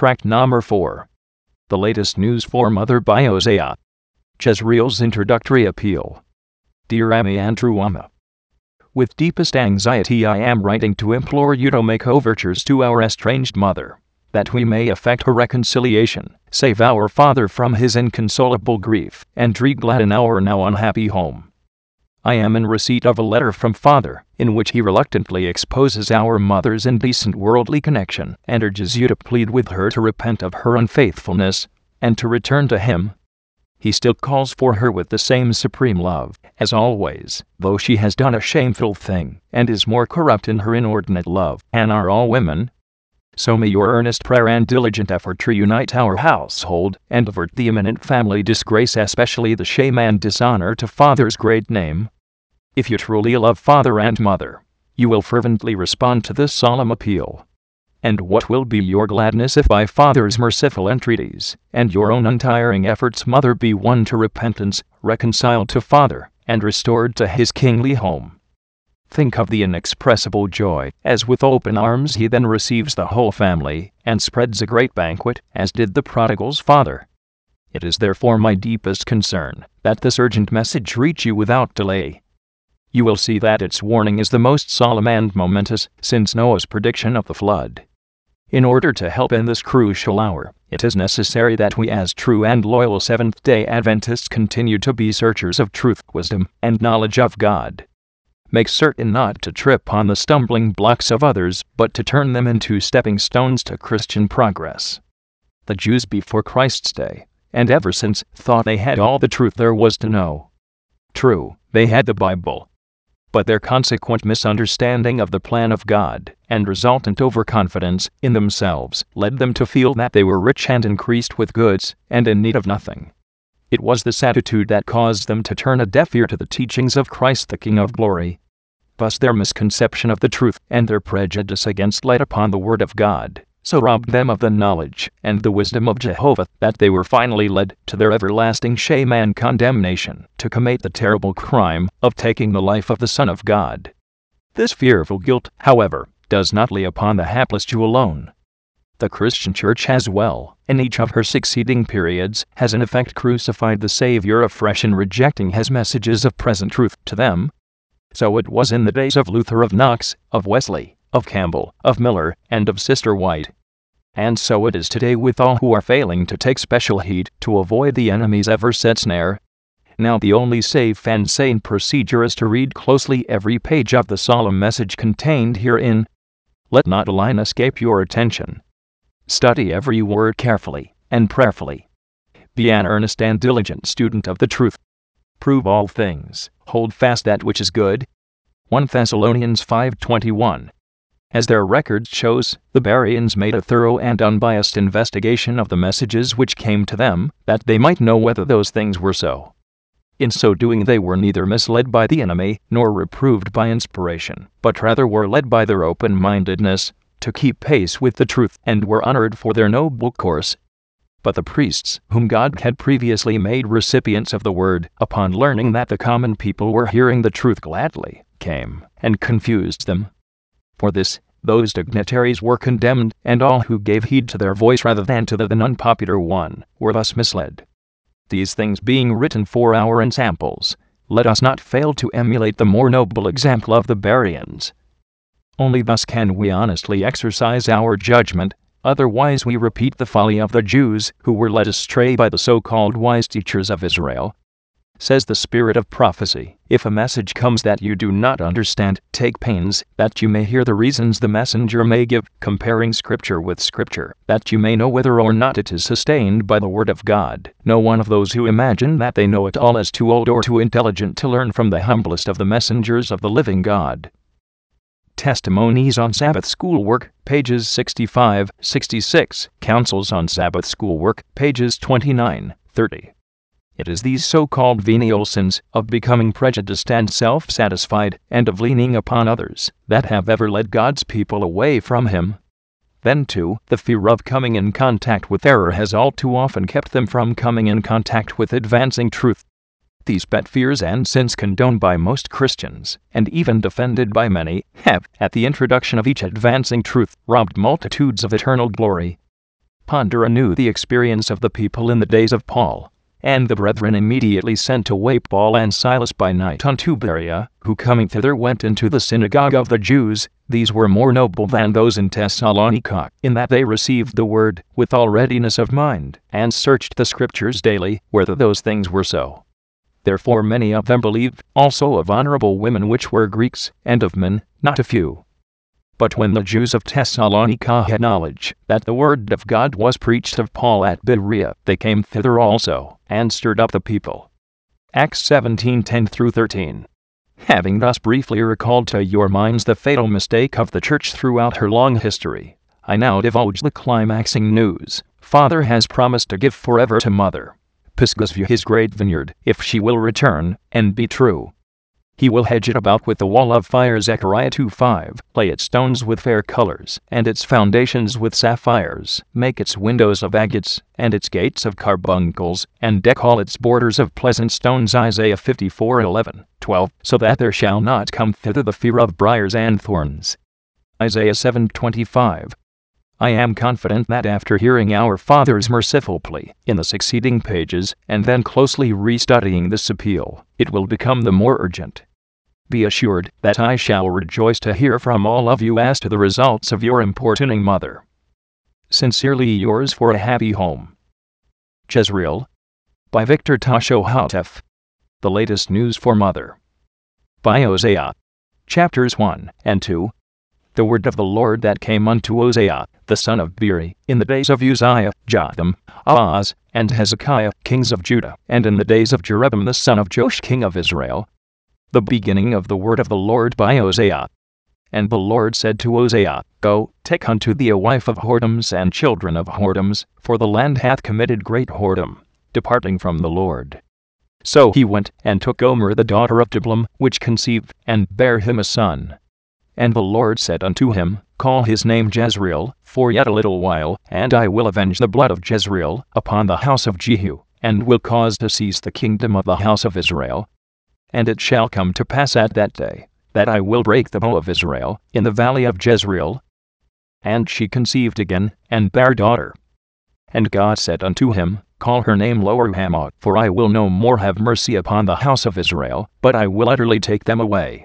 Tract number 4. The latest news for Mother by Hosea. Jezreel's introductory appeal. Dear Amy Andrew Amma, with deepest anxiety I am writing to implore you to make overtures to our estranged mother, that we may effect a reconciliation, save our father from his inconsolable grief, and regladden our now unhappy home. I am in receipt of a letter from father, in which he reluctantly exposes our mother's indecent worldly connection, and urges you to plead with her to repent of her unfaithfulness, and to return to him. He still calls for her with the same supreme love, as always, though she has done a shameful thing, and is more corrupt in her inordinate love, than are all women. So may your earnest prayer and diligent effort reunite our household, and avert the imminent family disgrace, especially the shame and dishonor to father's great name. If you truly love father and mother, you will fervently respond to this solemn appeal. And what will be your gladness if by father's merciful entreaties, and your own untiring efforts, mother be won to repentance, reconciled to father, and restored to his kingly home. Think of the inexpressible joy, as with open arms he then receives the whole family, and spreads a great banquet, as did the prodigal's father. It is therefore my deepest concern, that this urgent message reach you without delay. You will see that its warning is the most solemn and momentous, since Noah's prediction of the flood. In order to help in this crucial hour, it is necessary that we as true and loyal Seventh-day Adventists continue to be searchers of truth, wisdom, and knowledge of God. Make certain not to trip on the stumbling blocks of others, but to turn them into stepping stones to Christian progress. The Jews before Christ's day, and ever since, thought they had all the truth there was to know. True, they had the Bible. But their consequent misunderstanding of the plan of God, and resultant overconfidence in themselves, led them to feel that they were rich and increased with goods, and in need of nothing. It was this attitude that caused them to turn a deaf ear to the teachings of Christ the King of Glory. Thus their misconception of the truth, and their prejudice against light upon the Word of God, so robbed them of the knowledge and the wisdom of Jehovah, that they were finally led to their everlasting shame and condemnation, to commit the terrible crime of taking the life of the Son of God. This fearful guilt, however, does not lay upon the hapless Jew alone. The Christian Church as well, in each of her succeeding periods, has in effect crucified the Savior afresh in rejecting his messages of present truth to them. So it was in the days of Luther, of Knox, of Wesley, of Campbell, of Miller, and of Sister White. And so it is today with all who are failing to take special heed to avoid the enemy's ever-set snare. Now the only safe and sane procedure is to read closely every page of the solemn message contained herein. Let not a line escape your attention. Study every word carefully and prayerfully. Be an earnest and diligent student of the truth. Prove all things, hold fast that which is good. 1 Thessalonians 5:21. As their record shows, the Bereans made a thorough and unbiased investigation of the messages which came to them, that they might know whether those things were so. In so doing they were neither misled by the enemy, nor reproved by inspiration, but rather were led by their open-mindedness to keep pace with the truth, and were honored for their noble course. But the priests, whom God had previously made recipients of the word, upon learning that the common people were hearing the truth gladly, came and confused them. For this, those dignitaries were condemned, and all who gave heed to their voice rather than to the then unpopular one, were thus misled. These things being written for our ensamples, let us not fail to emulate the more noble example of the Bereans. Only thus can we honestly exercise our judgment, otherwise we repeat the folly of the Jews, who were led astray by the so-called wise teachers of Israel. Says the Spirit of prophecy, if a message comes that you do not understand, take pains that you may hear the reasons the messenger may give, comparing Scripture with Scripture, that you may know whether or not it is sustained by the Word of God. No one of those who imagine that they know it all is too old or too intelligent to learn from the humblest of the messengers of the living God. Testimonies on Sabbath Schoolwork, pages 65-66. Counsels on Sabbath Schoolwork, pages 29-30. It is these so-called venial sins, of becoming prejudiced and self-satisfied, and of leaning upon others, that have ever led God's people away from Him. Then, too, the fear of coming in contact with error has all too often kept them from coming in contact with advancing truth. These pet fears and sins condoned by most Christians, and even defended by many, have, at the introduction of each advancing truth, robbed multitudes of eternal glory. ponder anew the experience of the people in the days of Paul. And the brethren immediately sent away Paul and Silas by night unto Berea, who coming thither went into the synagogue of the Jews. These were more noble than those in Thessalonica, in that they received the word with all readiness of mind, and searched the Scriptures daily, whether those things were so. Therefore many of them believed, also of honorable women which were Greeks, and of men, not a few. But when the Jews of Thessalonica had knowledge that the word of God was preached of Paul at Berea, they came thither also, and stirred up the people. Acts 17:10-13. Having thus briefly recalled to your minds the fatal mistake of the Church throughout her long history, I now divulge the climaxing news. Father has promised to give forever to Mother Pisgah his great vineyard, if she will return, and be true. He will hedge it about with the wall of fire, Zechariah 2:5, lay its stones with fair colors, and its foundations with sapphires, make its windows of agates, and its gates of carbuncles, and deck all its borders of pleasant stones, Isaiah 54:11-12, so that there shall not come thither the fear of briars and thorns. Isaiah 7:25. I am confident that after hearing our Father's merciful plea in the succeeding pages, and then closely restudying this appeal, it will become the more urgent. Be assured that I shall rejoice to hear from all of you as to the results of your importuning mother. Sincerely yours for a happy home. Jezreel. By Victor Tashohatef. The latest news for Mother. By Hosea. Chapters 1 and 2. The word of the Lord that came unto Hosea, the son of Beeri, in the days of Uzziah, Jotham, Ahaz, and Hezekiah, kings of Judah, and in the days of Jeroboam the son of Joash, king of Israel. The beginning of the word of the Lord by Hosea. And the Lord said to Hosea, Go, take unto thee a wife of whoredoms and children of whoredoms, for the land hath committed great whoredom, departing from the Lord. So he went, and took Gomer the daughter of Diblaim, which conceived, and bare him a son. And the Lord said unto him, Call his name Jezreel, for yet a little while, and I will avenge the blood of Jezreel upon the house of Jehu, and will cause to cease the kingdom of the house of Israel. And it shall come to pass at that day, that I will break the bow of Israel in the valley of Jezreel. And she conceived again, and bare a daughter. And God said unto him, Call her name Lo-ruhamah, for I will no more have mercy upon the house of Israel, but I will utterly take them away.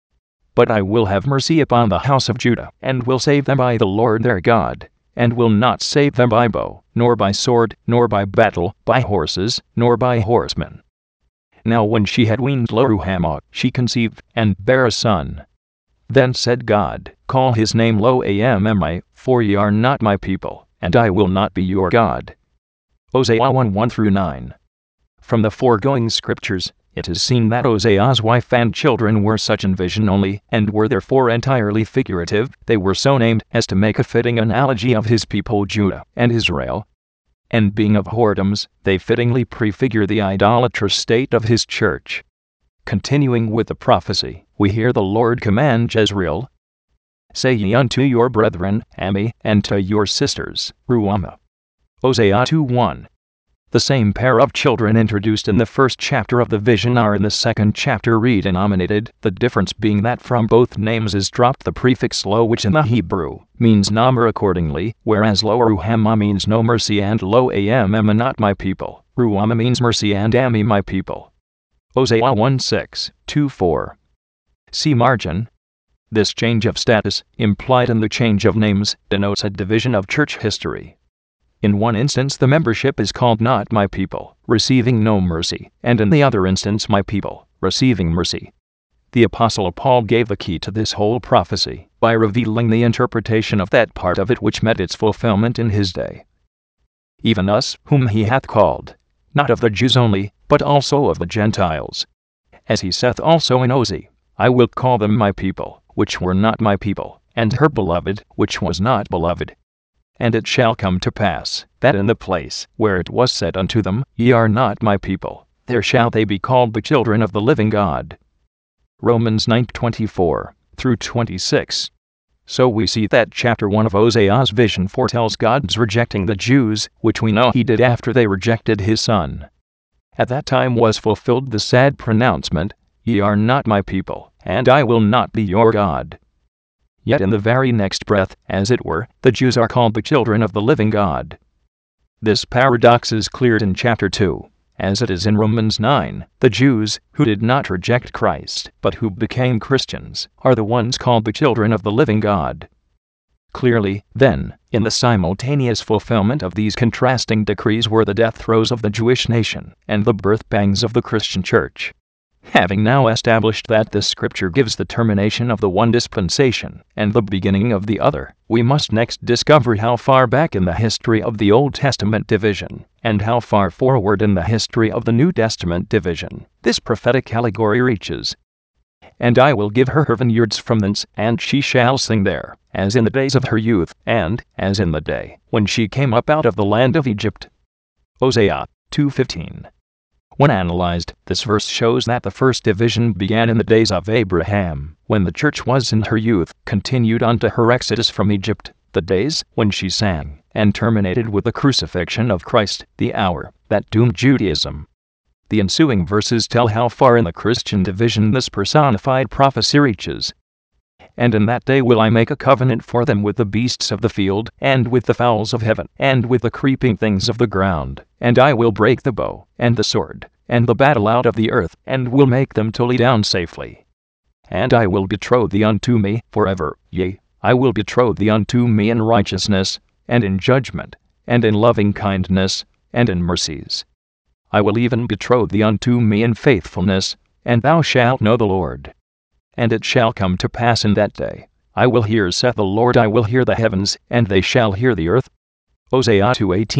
But I will have mercy upon the house of Judah, and will save them by the Lord their God, and will not save them by bow, nor by sword, nor by battle, by horses, nor by horsemen. Now when she had weaned Lo-ruhamah, she conceived, and bare a son. Then said God, Call his name Lo-ammi, for ye are not my people, and I will not be your God. Hosea 1:1-9. From the foregoing scriptures, it is seen that Hosea's wife and children were such in vision only, and were therefore entirely figurative. They were so named as to make a fitting analogy of his people Judah and Israel. And being of whoredoms, they fittingly prefigure the idolatrous state of his church. Continuing with the prophecy, we hear the Lord command Jezreel, Say ye unto your brethren, Ammi, and to your sisters, Ruhamah. Hosea 2:1. The same pair of children introduced in the first chapter of the vision are in the second chapter redenominated, the difference being that from both names is dropped the prefix lo, which in the Hebrew means Namer accordingly, whereas Lo-ruhamah means no mercy and Lo-ammi not my people. Ruhamah means mercy and Ammi my people. Hosea 1:6-4. See margin. This change of status, implied in the change of names, denotes a division of church history. In one instance the membership is called not my people, receiving no mercy, and in the other instance my people, receiving mercy. The Apostle Paul gave the key to this whole prophecy, by revealing the interpretation of that part of it which met its fulfillment in his day. Even us, whom he hath called, not of the Jews only, but also of the Gentiles. As he saith also in Hosea, I will call them my people, which were not my people, and her beloved, which was not beloved. And it shall come to pass, that in the place where it was said unto them, Ye are not my people, there shall they be called the children of the living God. Romans 9:24-26. So we see that chapter 1 of Hosea's vision foretells God's rejecting the Jews, which we know he did after they rejected his Son. At that time was fulfilled the sad pronouncement, Ye are not my people, and I will not be your God. Yet in the very next breath, as it were, the Jews are called the children of the living God. This paradox is cleared in chapter 2, as it is in Romans 9. The Jews, who did not reject Christ, but who became Christians, are the ones called the children of the living God. Clearly, then, in the simultaneous fulfillment of these contrasting decrees were the death throes of the Jewish nation and the birth pangs of the Christian church. Having now established that this scripture gives the termination of the one dispensation and the beginning of the other, we must next discover how far back in the history of the Old Testament division, and how far forward in the history of the New Testament division, this prophetic allegory reaches. And I will give her vineyards from thence, and she shall sing there, as in the days of her youth, and as in the day when she came up out of the land of Egypt. Hosea 2:15. When analyzed, this verse shows that the first division began in the days of Abraham, when the church was in her youth, continued unto her exodus from Egypt, the days when she sang, and terminated with the crucifixion of Christ, the hour that doomed Judaism. The ensuing verses tell how far in the Christian division this personified prophecy reaches. And in that day will I make a covenant for them with the beasts of the field, and with the fowls of heaven, and with the creeping things of the ground, and I will break the bow, and the sword, and the battle out of the earth, and will make them to lie down safely. And I will betroth thee unto me forever, yea, I will betroth thee unto me in righteousness, and in judgment, and in loving kindness, and in mercies. I will even betroth thee unto me in faithfulness, and thou shalt know the Lord. And it shall come to pass in that day, I will hear, saith the Lord, I will hear the heavens, and they shall hear the earth. Hosea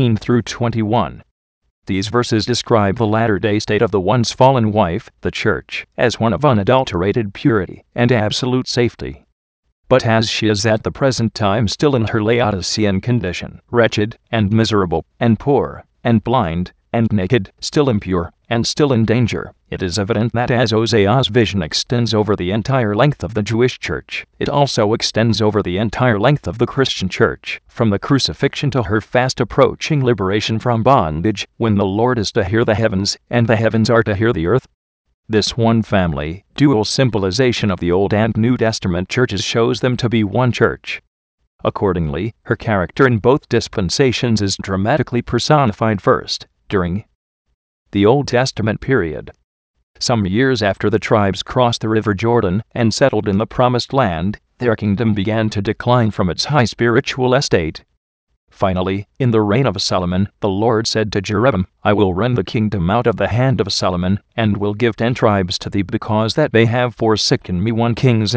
2:18-21. These verses describe the latter-day state of the once fallen wife, the church, as one of unadulterated purity and absolute safety. But as she is at the present time still in her Laodicean condition, wretched, and miserable, and poor, and blind, and naked, still impure, and still in danger, it is evident that as Hosea's vision extends over the entire length of the Jewish church, it also extends over the entire length of the Christian church, from the crucifixion to her fast approaching liberation from bondage, when the Lord is to hear the heavens, and the heavens are to hear the earth. This one family, dual symbolization of the Old and New Testament churches shows them to be one church. Accordingly, her character in both dispensations is dramatically personified first, during the Old Testament period. Some years after the tribes crossed the river Jordan and settled in the Promised Land, their kingdom began to decline from its high spiritual estate. Finally, in the reign of Solomon, the Lord said to Jeroboam, I will rend the kingdom out of the hand of Solomon, and will give 10 tribes to thee, because that they have forsaken me. 1 Kings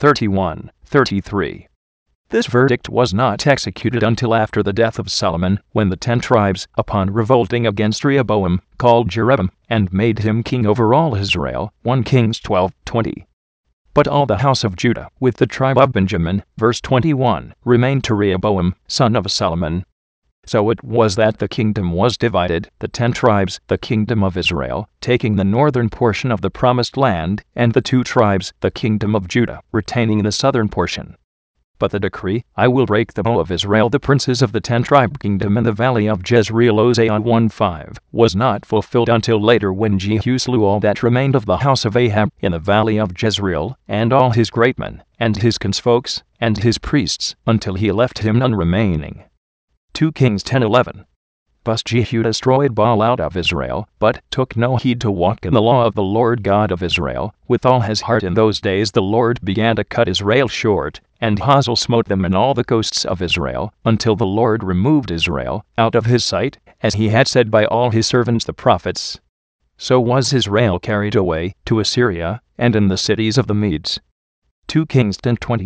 11:31-33. This verdict was not executed until after the death of Solomon, when the 10 tribes, upon revolting against Rehoboam, called Jeroboam, and made him king over all Israel. 1 Kings 12:20. But all the house of Judah, with the tribe of Benjamin, verse 21, remained to Rehoboam, son of Solomon. So it was that the kingdom was divided, the 10 tribes, the kingdom of Israel, taking the northern portion of the Promised Land, and the 2 tribes, the kingdom of Judah, retaining the southern portion. But the decree, I will break the bow of Israel, the princes of the 10-tribe kingdom in the valley of Jezreel, Hosea 1:5, was not fulfilled until later, when Jehu slew all that remained of the house of Ahab in the valley of Jezreel, and all his great men, and his kinsfolks, and his priests, until he left him none remaining. 2 Kings 10:11. Thus Jehu destroyed Baal out of Israel, but took no heed to walk in the law of the Lord God of Israel with all his heart. In those days the Lord began to cut Israel short, and Hazael smote them in all the coasts of Israel, until the Lord removed Israel out of his sight, as he had said by all his servants the prophets. So was Israel carried away to Assyria, and in the cities of the Medes. 2 Kings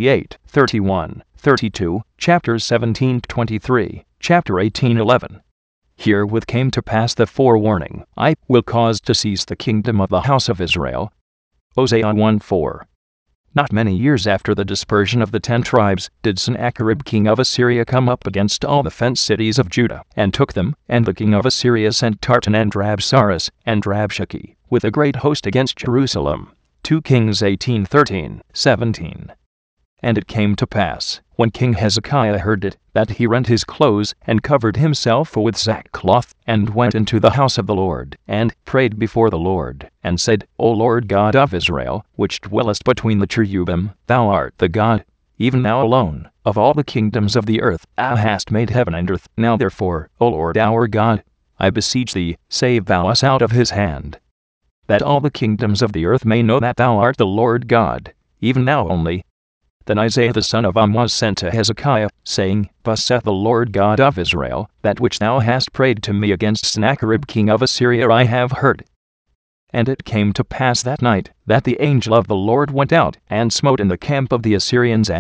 10:28-31-32, chapters 17-23, chapter 18:11. Herewith came to pass the forewarning, I will cause to cease the kingdom of the house of Israel. Hosea 1:4. Not many years after the dispersion of the 10 tribes, did Sennacherib king of Assyria come up against all the fenced cities of Judah, and took them, and the king of Assyria sent Tartan and Rabsaris, and Rabshakeh, with a great host against Jerusalem. 2 Kings 18:13-17. And it came to pass, when King Hezekiah heard it, that he rent his clothes, and covered himself with sackcloth, and went into the house of the Lord, and prayed before the Lord, and said, O Lord God of Israel, which dwellest between the cherubim, thou art the God, even thou alone, of all the kingdoms of the earth, thou hast made heaven and earth. Now therefore, O Lord our God, I beseech thee, save thou us out of his hand, that all the kingdoms of the earth may know that thou art the Lord God, even thou only. Then Isaiah the son of Amoz sent to Hezekiah, saying, Thus saith the Lord God of Israel, that which thou hast prayed to me against Sennacherib king of Assyria I have heard. And it came to pass that night, that the angel of the Lord went out, and smote in the camp of the Assyrians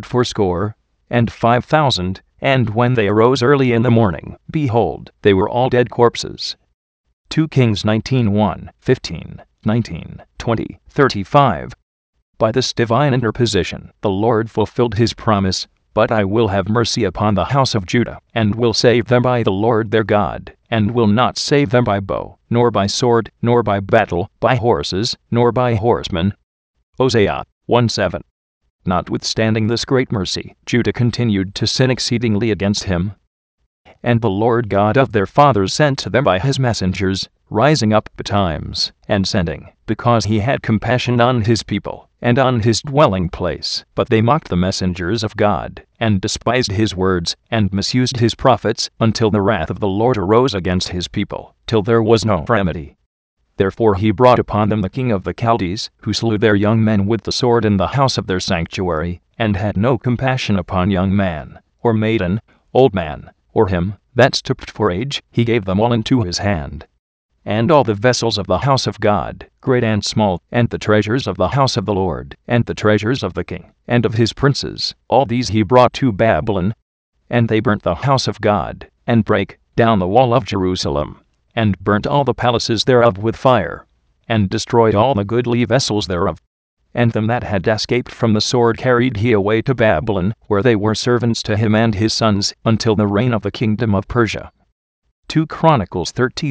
180,000, and when they arose early in the morning, behold, they were all dead corpses. 2 Kings 19:1, 15, 19, 20, 35. By this divine interposition, the Lord fulfilled his promise, But I will have mercy upon the house of Judah, and will save them by the Lord their God, and will not save them by bow, nor by sword, nor by battle, by horses, nor by horsemen. Hosea 1:7. Notwithstanding this great mercy, Judah continued to sin exceedingly against him. And the Lord God of their fathers sent to them by his messengers, rising up betimes, and sending, because he had compassion on his people, and on his dwelling place. But they mocked the messengers of God, and despised his words, and misused his prophets, until the wrath of the Lord arose against his people, till there was no remedy. Therefore he brought upon them the king of the Chaldees, who slew their young men with the sword in the house of their sanctuary, and had no compassion upon young man, or maiden, old man, or him that stooped for age. He gave them all into his hand. And all the vessels of the house of God, great and small, and the treasures of the house of the Lord, and the treasures of the king, and of his princes, all these he brought to Babylon. And they burnt the house of God, and brake down the wall of Jerusalem, and burnt all the palaces thereof with fire, and destroyed all the goodly vessels thereof. And them that had escaped from the sword carried he away to Babylon, where they were servants to him and his sons, until the reign of the kingdom of Persia. 2 Chronicles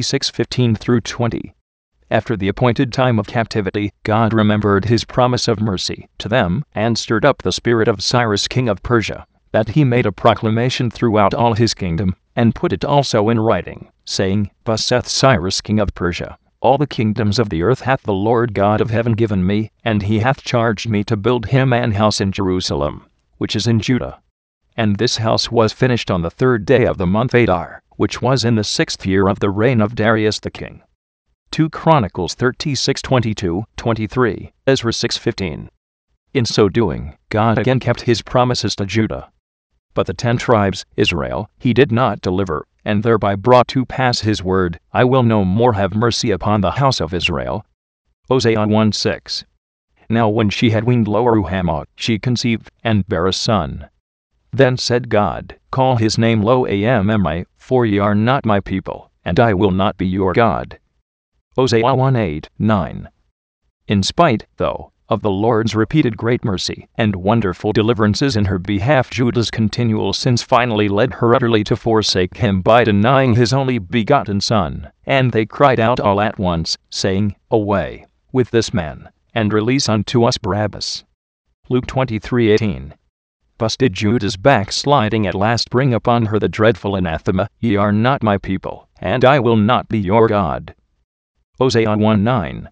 36:15-20. After the appointed time of captivity, God remembered his promise of mercy to them, and stirred up the spirit of Cyrus king of Persia, that he made a proclamation throughout all his kingdom, and put it also in writing, saying, Thus saith Cyrus king of Persia, All the kingdoms of the earth hath the Lord God of heaven given me, and he hath charged me to build him an house in Jerusalem, which is in Judah. And this house was finished on the 3rd day of the month Adar, which was in the 6th year of the reign of Darius the king. 2 Chronicles 36:22-23, Ezra 6:15. In so doing, God again kept his promises to Judah. But the 10 tribes, Israel, he did not deliver, and thereby brought to pass his word, I will no more have mercy upon the house of Israel. Hosea 1:6. Now when she had weaned Lo-ruhamah, she conceived, and bare a son. Then said God, Call his name Lo-ammi, for ye are not my people, and I will not be your God. Hosea 1:8-9. In spite, though, of the Lord's repeated great mercy and wonderful deliverances in her behalf, Judah's continual sins finally led her utterly to forsake him by denying his only begotten son, and they cried out all at once, saying, Away with this man, and release unto us Barabbas. Luke 23:18. Thus did Judah's backsliding at last bring upon her the dreadful anathema, Ye are not my people, and I will not be your God. Hosea 1:9.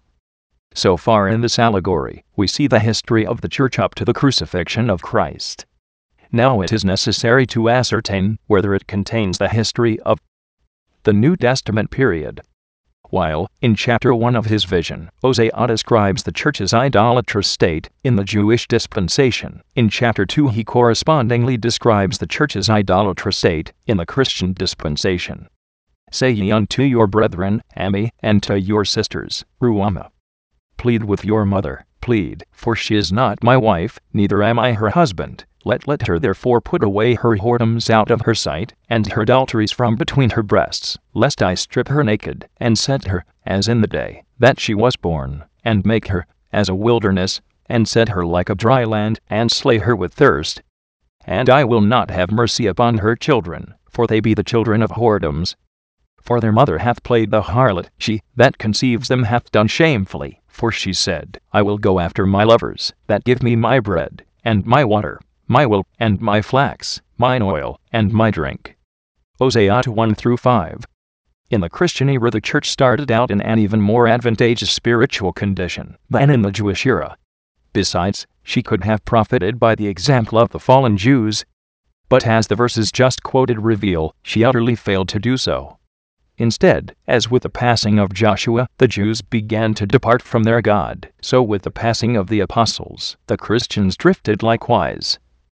So far in this allegory, we see the history of the church up to the crucifixion of Christ. Now it is necessary to ascertain whether it contains the history of the New Testament period. While, in chapter 1 of his vision, Hosea describes the church's idolatrous state in the Jewish dispensation, in chapter 2 he correspondingly describes the church's idolatrous state in the Christian dispensation. Say ye unto your brethren, Ammi, and to your sisters, Ruhamah. Plead with your mother, plead, for she is not my wife, neither am I her husband. Let her therefore put away her whoredoms out of her sight, and her adulteries from between her breasts, lest I strip her naked, and set her, as in the day that she was born, and make her, as a wilderness, and set her like a dry land, and slay her with thirst. And I will not have mercy upon her children, for they be the children of whoredoms. For their mother hath played the harlot, she that conceives them hath done shamefully, for she said, I will go after my lovers, that give me my bread, and my water, my wool, and my flax, mine oil, and my drink. Hosea 1-5. In the Christian era, the church started out in an even more advantageous spiritual condition than in the Jewish era. Besides, she could have profited by the example of the fallen Jews. But as the verses just quoted reveal, she utterly failed to do so. Instead, as with the passing of Joshua, the Jews began to depart from their God, so with the passing of the apostles, the Christians drifted likewise.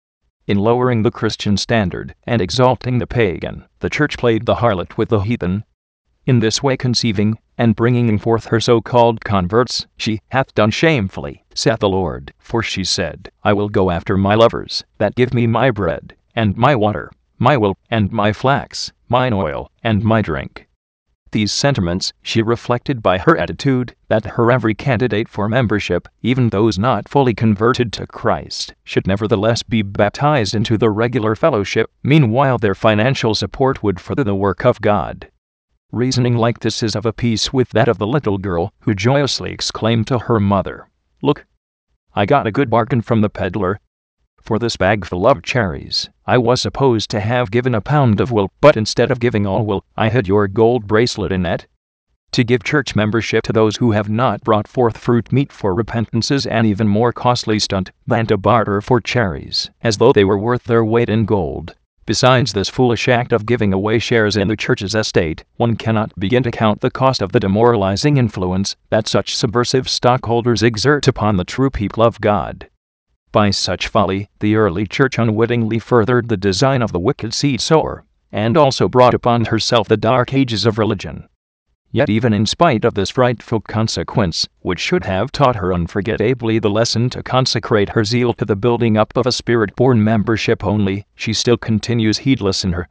In lowering the Christian standard and exalting the pagan, the church played the harlot with the heathen. In this way conceiving and bringing forth her so-called converts, she hath done shamefully, saith the Lord. For she said, I will go after my lovers, that give me my bread, and my water, my wool, and my flax, mine oil, and my drink. These sentiments she reflected by her attitude, that her every candidate for membership, even those not fully converted to Christ, should nevertheless be baptized into the regular fellowship, meanwhile their financial support would further the work of God. Reasoning like this is of a piece with that of the little girl who joyously exclaimed to her mother, Look! I got a good bargain from the peddler. For this bagful of cherries, I was supposed to have given a pound of wool, but instead of giving all wool, I had your gold bracelet in it. To give church membership to those who have not brought forth fruit meat for repentance is an even more costly stunt than to barter for cherries, as though they were worth their weight in gold. Besides this foolish act of giving away shares in the church's estate, one cannot begin to count the cost of the demoralizing influence that such subversive stockholders exert upon the true people of God. By such folly, the early church unwittingly furthered the design of the wicked seed sower, and also brought upon herself the dark ages of religion. Yet even in spite of this frightful consequence, which should have taught her unforgettably the lesson to consecrate her zeal to the building up of a spirit-born membership only, she still continues heedless in her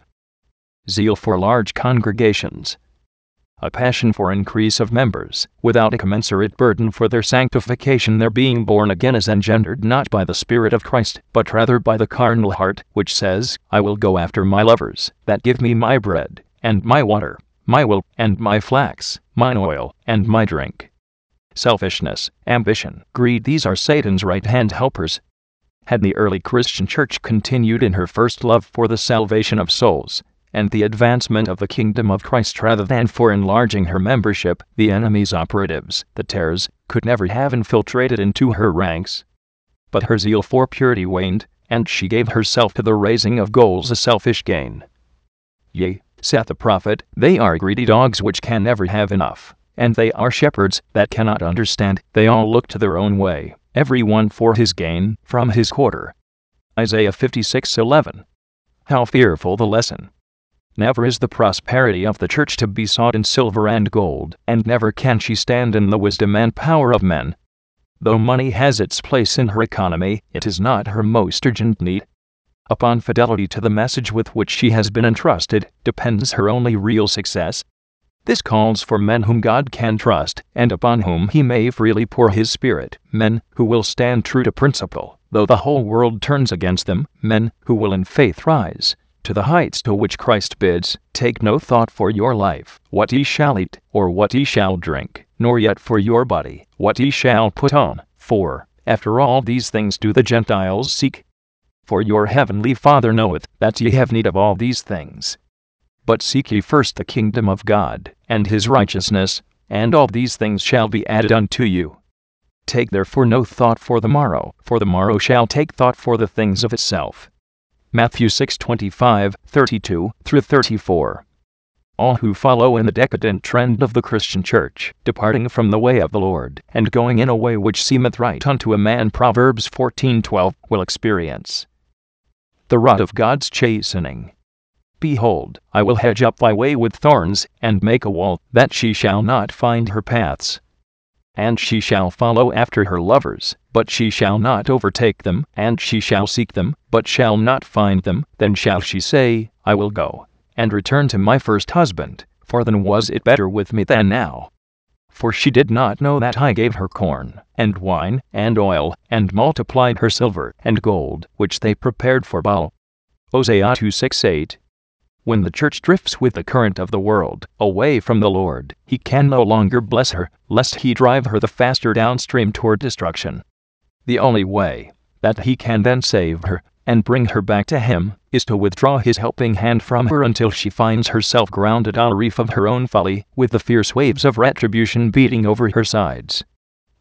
zeal for large congregations. A passion for increase of members, without a commensurate burden for their sanctification. Their being born again is engendered not by the Spirit of Christ, but rather by the carnal heart, which says, I will go after my lovers, that give me my bread, and my water, my wool, and my flax, mine oil, and my drink. Selfishness, ambition, greed, these are Satan's right-hand helpers. Had the early Christian church continued in her first love for the salvation of souls, and the advancement of the kingdom of Christ rather than for enlarging her membership, the enemy's operatives, the tares, could never have infiltrated into her ranks. But her zeal for purity waned, and she gave herself to the raising of goals a selfish gain. Yea, saith the prophet, they are greedy dogs which can never have enough, and they are shepherds that cannot understand, they all look to their own way, every one for his gain, from his quarter. Isaiah 56:11. How fearful the lesson! Never is the prosperity of the church to be sought in silver and gold, and never can she stand in the wisdom and power of men. Though money has its place in her economy, it is not her most urgent need. Upon fidelity to the message with which she has been entrusted, depends her only real success. This calls for men whom God can trust, and upon whom He may freely pour His Spirit, men who will stand true to principle, though the whole world turns against them, men who will in faith rise to the heights to which Christ bids, take no thought for your life, what ye shall eat, or what ye shall drink, nor yet for your body, what ye shall put on. For, after all these things do the Gentiles seek. For your heavenly Father knoweth that ye have need of all these things. But seek ye first the kingdom of God, and His righteousness, and all these things shall be added unto you. Take therefore no thought for the morrow shall take thought for the things of itself. Matthew 6:25-32-34. All who follow in the decadent trend of the Christian church, departing from the way of the Lord, and going in a way which seemeth right unto a man, Proverbs 14:12, will experience the rod of God's chastening. Behold, I will hedge up thy way with thorns, and make a wall, that she shall not find her paths. And she shall follow after her lovers, but she shall not overtake them, and she shall seek them, but shall not find them. Then shall she say, I will go, and return to my first husband, for then was it better with me than now. For she did not know that I gave her corn, and wine, and oil, and multiplied her silver and gold, which they prepared for Baal. Hosea 2:6-8. When the church drifts with the current of the world, away from the Lord, He can no longer bless her, lest He drive her the faster downstream toward destruction. The only way that He can then save her, and bring her back to Him, is to withdraw His helping hand from her until she finds herself grounded on a reef of her own folly, with the fierce waves of retribution beating over her sides.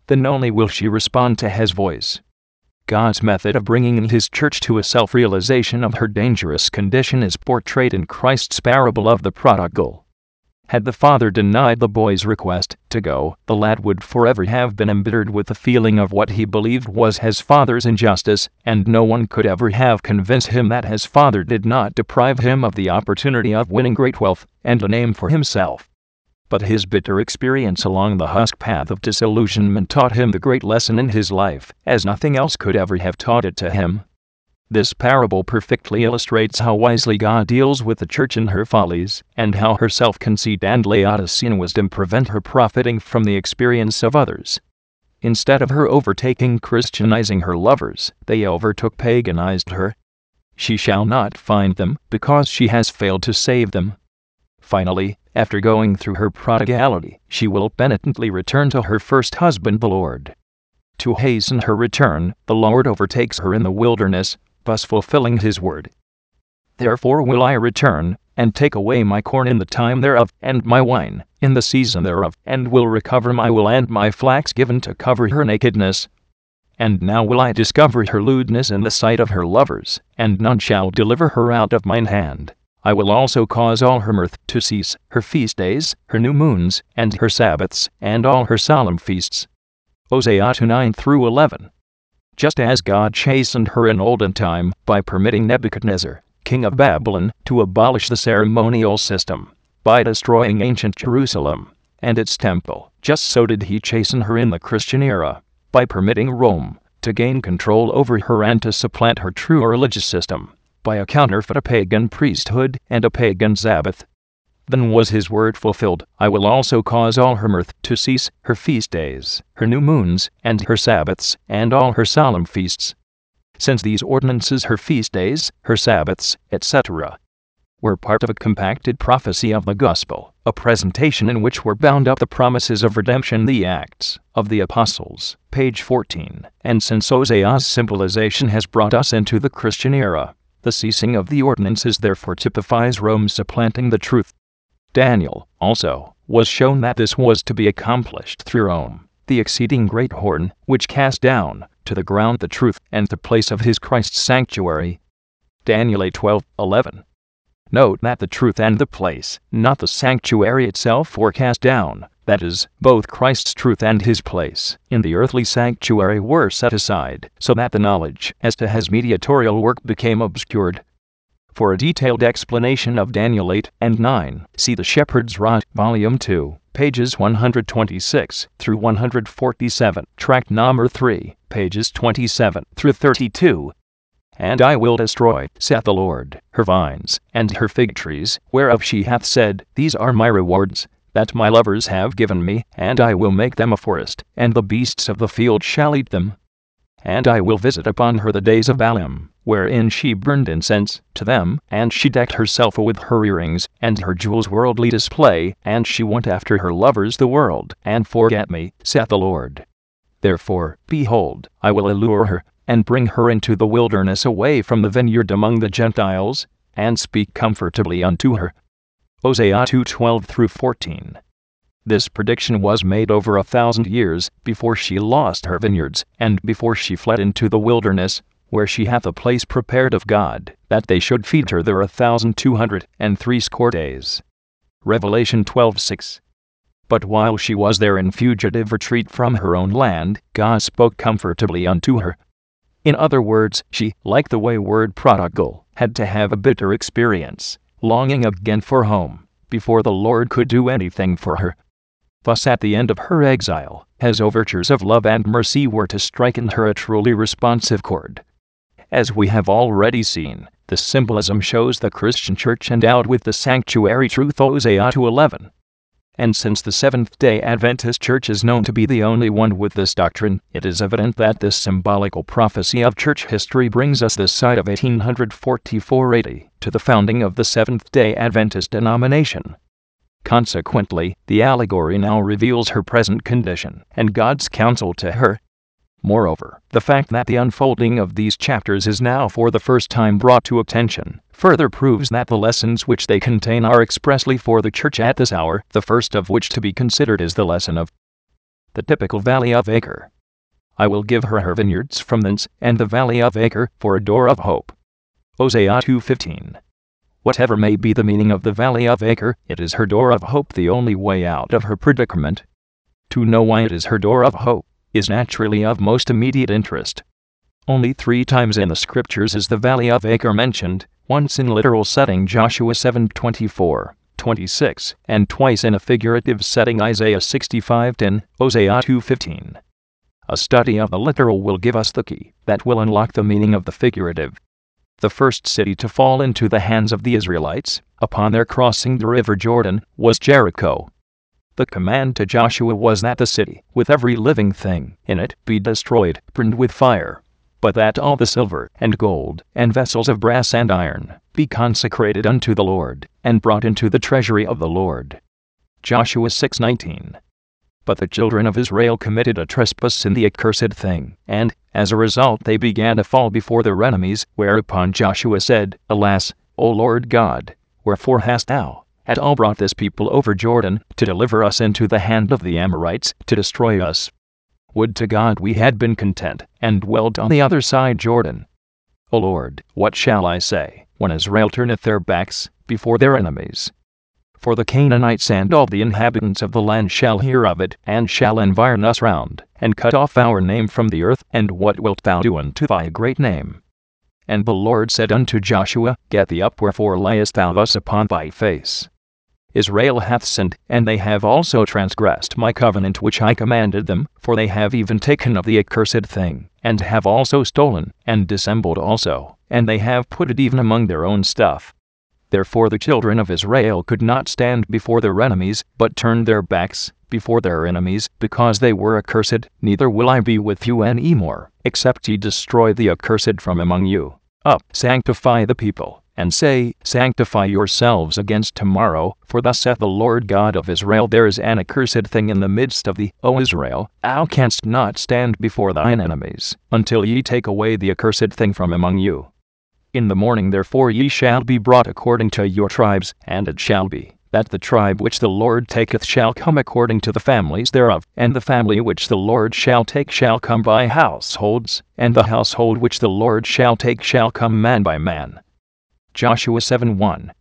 then only will she respond to his voice. God's method of bringing his church to a self-realization of her dangerous condition is portrayed in Christ's parable of the prodigal. Had the father denied the boy's request to go, the lad would forever have been embittered with the feeling of what he believed was his father's injustice, and no one could ever have convinced him that his father did not deprive him of the opportunity of winning great wealth and a name for himself. But his bitter experience along the husk path of disillusionment taught him the great lesson in his life, as nothing else could ever have taught it to him. This parable perfectly illustrates how wisely God deals with the church in her follies, and how her self-conceit and Laodicean wisdom prevent her profiting from the experience of others. Instead of her overtaking Christianizing her lovers, they overtook paganized her. She shall not find them, because she has failed to save them. Finally, after going through her prodigality, she will penitently return to her first husband, the Lord. To hasten her return, the Lord overtakes her in the wilderness, thus fulfilling his word. Therefore will I return, and take away my corn in the time thereof, and my wine in the season thereof, and will recover my wool and my flax given to cover her nakedness. And now will I discover her lewdness in the sight of her lovers, and none shall deliver her out of mine hand. I will also cause all her mirth to cease, her feast days, her new moons, and her Sabbaths, and all her solemn feasts. Hosea 2:9-11. Just as God chastened her in olden time by permitting Nebuchadnezzar, king of Babylon, to abolish the ceremonial system, by destroying ancient Jerusalem and its temple, just so did he chasten her in the Christian era, by permitting Rome to gain control over her and to supplant her true religious system by a counterfeit, a pagan priesthood, and a pagan Sabbath. Then was his word fulfilled, I will also cause all her mirth to cease, her feast days, her new moons, and her Sabbaths, and all her solemn feasts. Since these ordinances, her feast days, her Sabbaths, etc., were part of a compacted prophecy of the gospel, a presentation in which were bound up the promises of redemption, the Acts of the Apostles, page 14, and since Hosea's symbolization has brought us into the Christian era, the ceasing of the ordinances therefore typifies Rome supplanting the truth. Daniel, also, was shown that this was to be accomplished through Rome, the exceeding great horn, which cast down to the ground the truth and the place of his Christ's sanctuary. Daniel 8:12-11. Note that the truth and the place, not the sanctuary itself, were cast down, that is, both Christ's truth and his place in the earthly sanctuary were set aside, so that the knowledge as to his mediatorial work became obscured. For a detailed explanation of Daniel 8 and 9, see The Shepherd's Rod, Volume 2, pages 126-147, Tract Number 3, pages 27-32. And I will destroy, saith the Lord, her vines, and her fig trees, whereof she hath said, These are my rewards, that my lovers have given me, and I will make them a forest, and the beasts of the field shall eat them. And I will visit upon her the days of Balaam, wherein she burned incense to them, and she decked herself with her earrings, and her jewels worldly display, and she went after her lovers the world, and forgat me, saith the Lord. Therefore, behold, I will allure her, and bring her into the wilderness away from the vineyard among the Gentiles, and speak comfortably unto her. Hosea 2:12-14. This prediction was made over 1,000 years before she lost her vineyards, and before she fled into the wilderness, where she hath a place prepared of God, that they should feed her there 1,260 days. Revelation 12:6. But while she was there in fugitive retreat from her own land, God spoke comfortably unto her. In other words, she, like the wayward prodigal, had to have a bitter experience, longing again for home, before the Lord could do anything for her. Thus at the end of her exile, his overtures of love and mercy were to strike in her a truly responsive chord. As we have already seen, this symbolism shows the Christian church endowed with the sanctuary truth, Hosea 2:11. And since the Seventh-day Adventist Church is known to be the only one with this doctrine, it is evident that this symbolical prophecy of church history brings us this side of 1844 AD, to the founding of the Seventh-day Adventist denomination. Consequently, the allegory now reveals her present condition, and God's counsel to her. Moreover, the fact that the unfolding of these chapters is now for the first time brought to attention, further proves that the lessons which they contain are expressly for the church at this hour, the first of which to be considered is the lesson of the typical valley of Acre. I will give her vineyards from thence, and the valley of Acre for a door of hope. Hosea 2:15. Whatever may be the meaning of the valley of Acre, it is her door of hope, the only way out of her predicament. To know why it is her door of hope is naturally of most immediate interest. Only 3 times in the scriptures is the valley of Acre mentioned, once in literal setting Joshua 7:24-26, and twice in a figurative setting Isaiah 65:10, Hosea 2:15. A study of the literal will give us the key that will unlock the meaning of the figurative. The first city to fall into the hands of the Israelites, upon their crossing the river Jordan, was Jericho. The command to Joshua was that the city, with every living thing in it, be destroyed, burned with fire, but that all the silver and gold and vessels of brass and iron be consecrated unto the Lord, and brought into the treasury of the Lord. Joshua 6:19. But the children of Israel committed a trespass in the accursed thing, and, as a result, they began to fall before their enemies, whereupon Joshua said, Alas, O Lord God, wherefore hast thou at all brought this people over Jordan, to deliver us into the hand of the Amorites, to destroy us? Would to God we had been content, and dwelt on the other side Jordan. O Lord, what shall I say, when Israel turneth their backs before their enemies? For the Canaanites and all the inhabitants of the land shall hear of it, and shall environ us round, and cut off our name from the earth. And what wilt thou do unto thy great name? And the Lord said unto Joshua, Get thee up, wherefore liest thou thus upon thy face? Israel hath sinned, and they have also transgressed my covenant which I commanded them, for they have even taken of the accursed thing, and have also stolen, and dissembled also, and they have put it even among their own stuff. Therefore the children of Israel could not stand before their enemies, but turned their backs before their enemies, because they were accursed. Neither will I be with you any more, except ye destroy the accursed from among you. Up, sanctify the people, and say, Sanctify yourselves against tomorrow, for thus saith the Lord God of Israel, There is an accursed thing in the midst of thee, O Israel, thou canst not stand before thine enemies, until ye take away the accursed thing from among you. In the morning therefore ye shall be brought according to your tribes, and it shall be, that the tribe which the Lord taketh shall come according to the families thereof, and the family which the Lord shall take shall come by households, and the household which the Lord shall take shall come man by man. Joshua 7:1,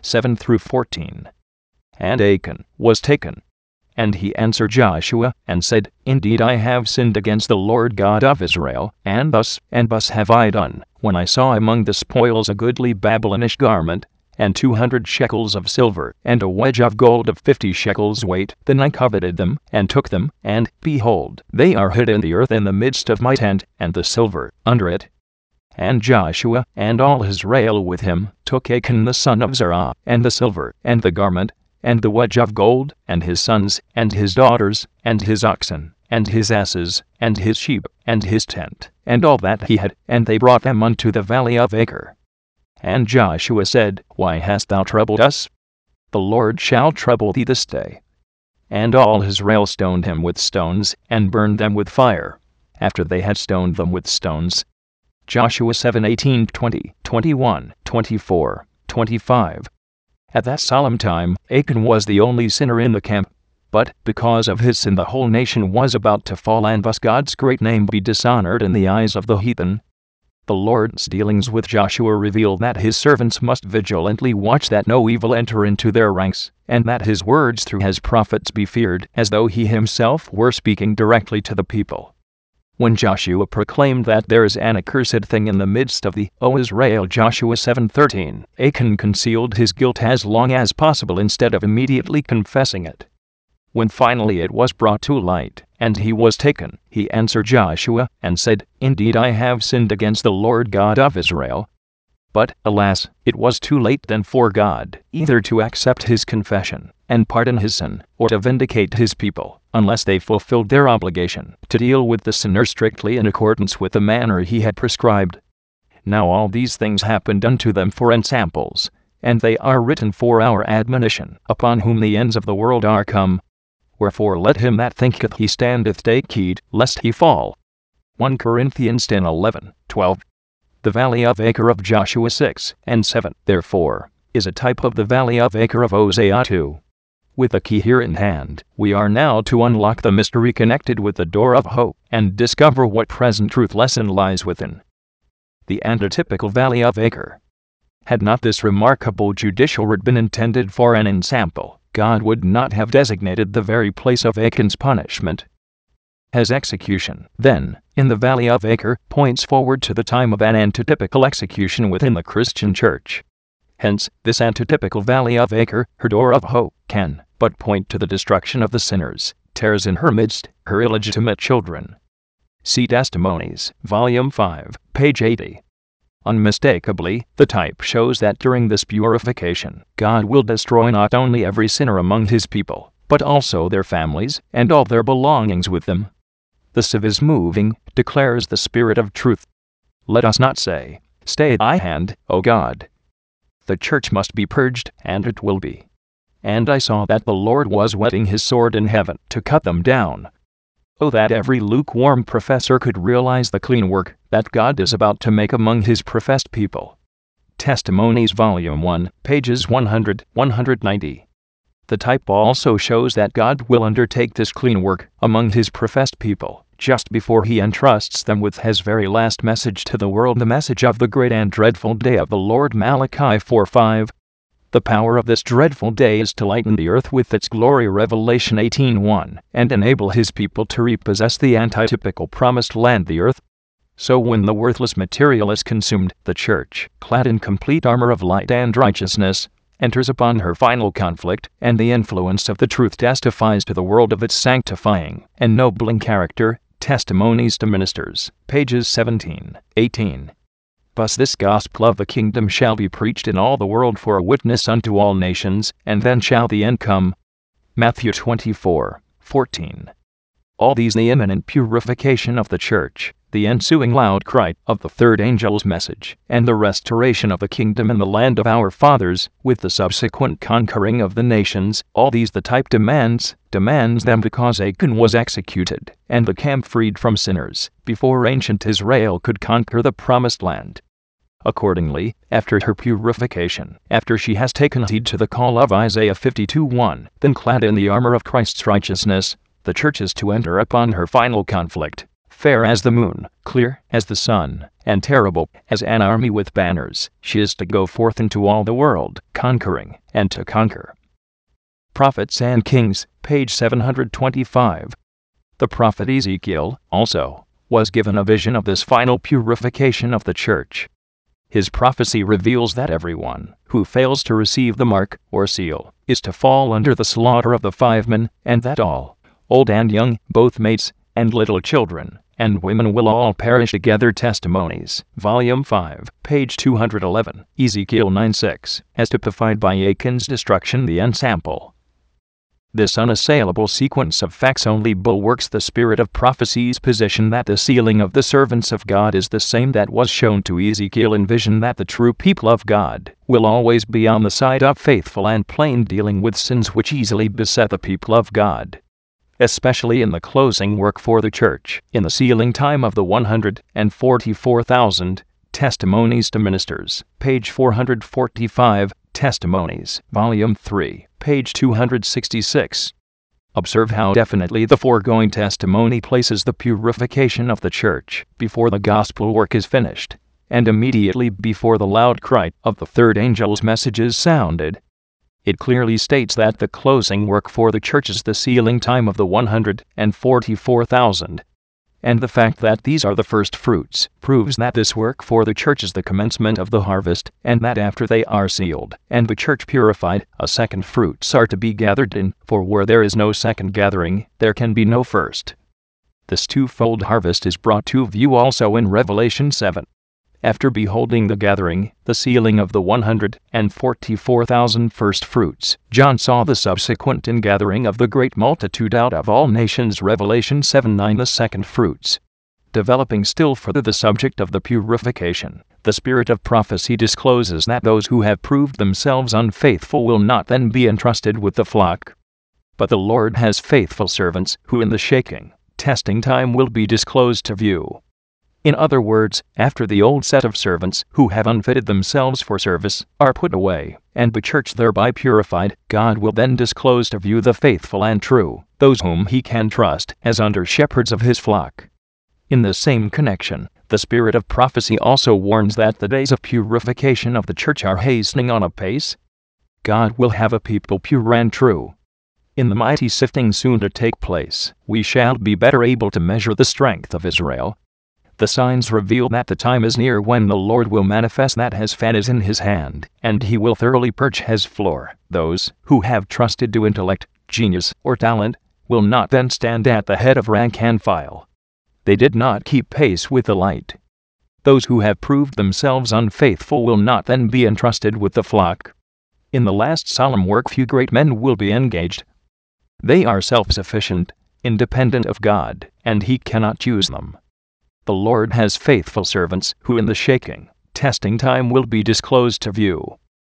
7-14. And Achan was taken. And he answered Joshua, and said, Indeed I have sinned against the Lord God of Israel, and thus have I done, when I saw among the spoils a goodly Babylonish garment, and 200 shekels of silver, and a wedge of gold of 50 shekels weight. Then I coveted them, and took them, and, behold, they are hid in the earth in the midst of my tent, and the silver under it. And Joshua, and all Israel with him, took Achan the son of Zerah, and the silver, and the garment, and the wedge of gold, and his sons, and his daughters, and his oxen, and his asses, and his sheep, and his tent, and all that he had, and they brought them unto the valley of Acre. And Joshua said, Why hast thou troubled us? The Lord shall trouble thee this day. And all Israel stoned him with stones, and burned them with fire, after they had stoned them with stones. Joshua 7:18, 20, 21, 24, 25. At that solemn time, Achan was the only sinner in the camp, but because of his sin the whole nation was about to fall, and thus God's great name be dishonored in the eyes of the heathen. The Lord's dealings with Joshua reveal that his servants must vigilantly watch that no evil enter into their ranks, and that his words through his prophets be feared, as though he himself were speaking directly to the people. When Joshua proclaimed that there is an accursed thing in the midst of thee, O Israel, Joshua 7:13, Achan concealed his guilt as long as possible instead of immediately confessing it. When finally it was brought to light, and he was taken, he answered Joshua, and said, Indeed I have sinned against the Lord God of Israel. But, alas, it was too late then for God, either to accept his confession, and pardon his sin, or to vindicate his people, unless they fulfilled their obligation to deal with the sinner strictly in accordance with the manner he had prescribed. Now all these things happened unto them for ensamples, and they are written for our admonition, upon whom the ends of the world are come. Wherefore let him that thinketh he standeth take heed, lest he fall. 1 Corinthians 10:11, 12. The valley of Acre of Joshua 6 and 7, therefore, is a type of the valley of Acre of Hosea 2. With the key here in hand, we are now to unlock the mystery connected with the door of hope and discover what present truth lesson lies within. The antitypical Valley of Acre. Had not this remarkable judicial writ been intended for an ensample, God would not have designated the very place of Achan's punishment as execution. Then, in the Valley of Acre, points forward to the time of an antitypical execution within the Christian church. Hence, this antitypical Valley of Acre, her door of hope, can but point to the destruction of the sinners, tares in her midst, her illegitimate children. See Testimonies, Volume 5, page 80. Unmistakably, the type shows that during this purification, God will destroy not only every sinner among his people, but also their families and all their belongings with them. The sieve is moving, declares the Spirit of truth. Let us not say, "Stay thy hand, O God." The church must be purged, and it will be. And I saw that the Lord was whetting his sword in heaven to cut them down. Oh, that every lukewarm professor could realize the clean work that God is about to make among his professed people. Testimonies Volume 1, pages 100-190. The type also shows that God will undertake this clean work among his professed people, just before he entrusts them with his very last message to the world, the message of the great and dreadful day of the Lord. Malachi 4:5. The power of this dreadful day is to lighten the earth with its glory. Revelation 18:1, and enable his people to repossess the antitypical promised land, the earth. So when the worthless material is consumed, the church, clad in complete armor of light and righteousness, enters upon her final conflict, and the influence of the truth testifies to the world of its sanctifying, ennobling character. Testimonies to Ministers, pages 17-18. Thus this gospel of the kingdom shall be preached in all the world for a witness unto all nations, and then shall the end come. Matthew 24:14. All these the imminent purification of the church, the ensuing loud cry of the third angel's message, and the restoration of the kingdom in the land of our fathers, with the subsequent conquering of the nations, all these the type demands them because Achan was executed, and the camp freed from sinners, before ancient Israel could conquer the promised land. Accordingly, after her purification, after she has taken heed to the call of Isaiah 52:1, then clad in the armor of Christ's righteousness, the church is to enter upon her final conflict, fair as the moon, clear as the sun, and terrible as an army with banners. She is to go forth into all the world, conquering, and to conquer. Prophets and Kings, page 725. The prophet Ezekiel, also, was given a vision of this final purification of the church. His prophecy reveals that everyone who fails to receive the mark or seal is to fall under the slaughter of the 5 men, and that all, old and young, both mates and little children and women, will all perish together. Testimonies, Volume 5, page 211. Ezekiel 9:6, as typified by Achan's destruction, the ensample. This unassailable sequence of facts only bulwarks the spirit of prophecy's position that the sealing of the servants of God is the same that was shown to Ezekiel in vision, that the true people of God will always be on the side of faithful and plain dealing with sins which easily beset the people of God, especially in the closing work for the church, in the sealing time of the 144,000. Testimonies to Ministers, page 445. Testimonies, Volume 3, page 266. Observe how definitely the foregoing testimony places the purification of the church before the gospel work is finished, and immediately before the loud cry of the third angel's message is sounded. It clearly states that the closing work for the church is the sealing time of the 144,000. And the fact that these are the first fruits proves that this work for the church is the commencement of the harvest, and that after they are sealed and the church purified, a second fruits are to be gathered in, for where there is no second gathering, there can be no first. This twofold harvest is brought to view also in Revelation 7. After beholding the gathering, the sealing of the 144,000 first fruits, John saw the subsequent ingathering of the great multitude out of all nations. Revelation 7:9. The second fruits. Developing still further the subject of the purification, the spirit of prophecy discloses that those who have proved themselves unfaithful will not then be entrusted with the flock. But the Lord has faithful servants who in the shaking, testing time will be disclosed to view. In other words, after the old set of servants, who have unfitted themselves for service, are put away, and the church thereby purified, God will then disclose to view the faithful and true, those whom he can trust, as under shepherds of his flock. In the same connection, the spirit of prophecy also warns that the days of purification of the church are hastening on apace. God will have a people pure and true. In the mighty sifting soon to take place, we shall be better able to measure the strength of Israel. The signs reveal that the time is near when the Lord will manifest that his fan is in his hand, and he will thoroughly purge his floor. Those who have trusted to intellect, genius, or talent will not then stand at the head of rank and file. They did not keep pace with the light. Those who have proved themselves unfaithful will not then be entrusted with the flock. In the last solemn work few great men will be engaged. They are self-sufficient, independent of God, and he cannot use them. The Lord has faithful servants who in the shaking, testing time will be disclosed to view.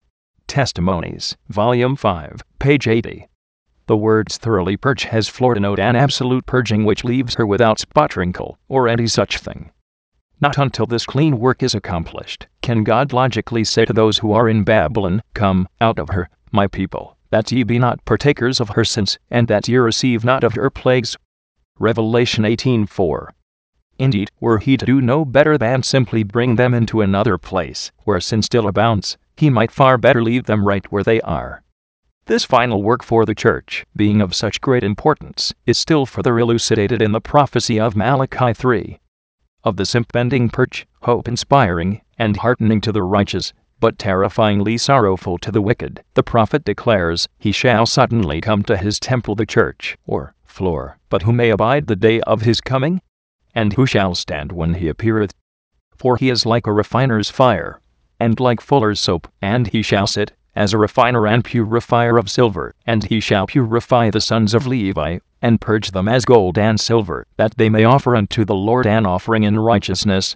Testimonies, Volume 5, page 80. The words thoroughly purge his floor denote an absolute purging which leaves her without spot, wrinkle, or any such thing. Not until this clean work is accomplished can God logically say to those who are in Babylon, "Come out of her, my people, that ye be not partakers of her sins, and that ye receive not of her plagues." Revelation 18:4. Indeed, were he to do no better than simply bring them into another place, where sin still abounds, he might far better leave them right where they are. This final work for the church, being of such great importance, is still further elucidated in the prophecy of Malachi 3. Of this impending purge, hope-inspiring, and heartening to the righteous, but terrifyingly sorrowful to the wicked, the prophet declares, "He shall suddenly come to his temple the church, or floor, but who may abide the day of his coming? And who shall stand when he appeareth? For he is like a refiner's fire, and like fuller's soap, and he shall sit as a refiner and purifier of silver, and he shall purify the sons of Levi, and purge them as gold and silver, that they may offer unto the Lord an offering in righteousness."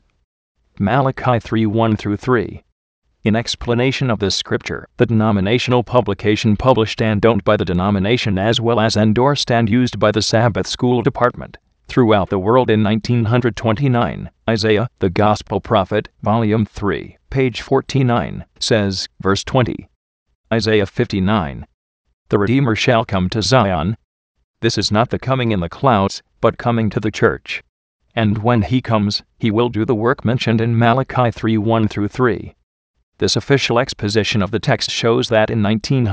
Malachi 3:1-3. In explanation of this scripture, the denominational publication published and owned by the denomination as well as endorsed and used by the Sabbath School Department throughout the world in 1929, Isaiah, the Gospel Prophet, Volume 3, page 49, says, verse 20. Isaiah 59. The Redeemer shall come to Zion. This is not the coming in the clouds, but coming to the church. And when he comes, he will do the work mentioned in Malachi 3:1-3. This official exposition of the text shows that in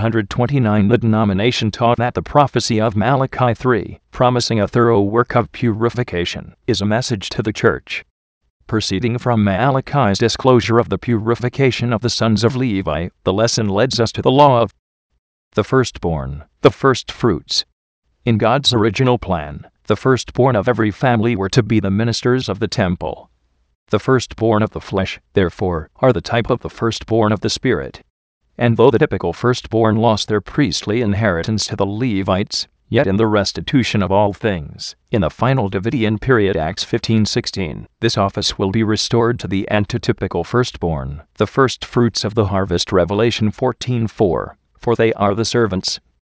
1929 the denomination taught that the prophecy of Malachi 3, promising a thorough work of purification, is a message to the church. Proceeding from Malachi's disclosure of the purification of the sons of Levi, the lesson leads us to the law of the firstborn, the first fruits. In God's original plan, the firstborn of every family were to be the ministers of the temple. The firstborn of the flesh, therefore, are the type of the firstborn of the Spirit. And though the typical firstborn lost their priestly inheritance to the Levites, yet in the restitution of all things, in the final Davidian period Acts 15:16, this office will be restored to the antitypical firstborn, the first fruits of the harvest Revelation 14:4, for they are the servants.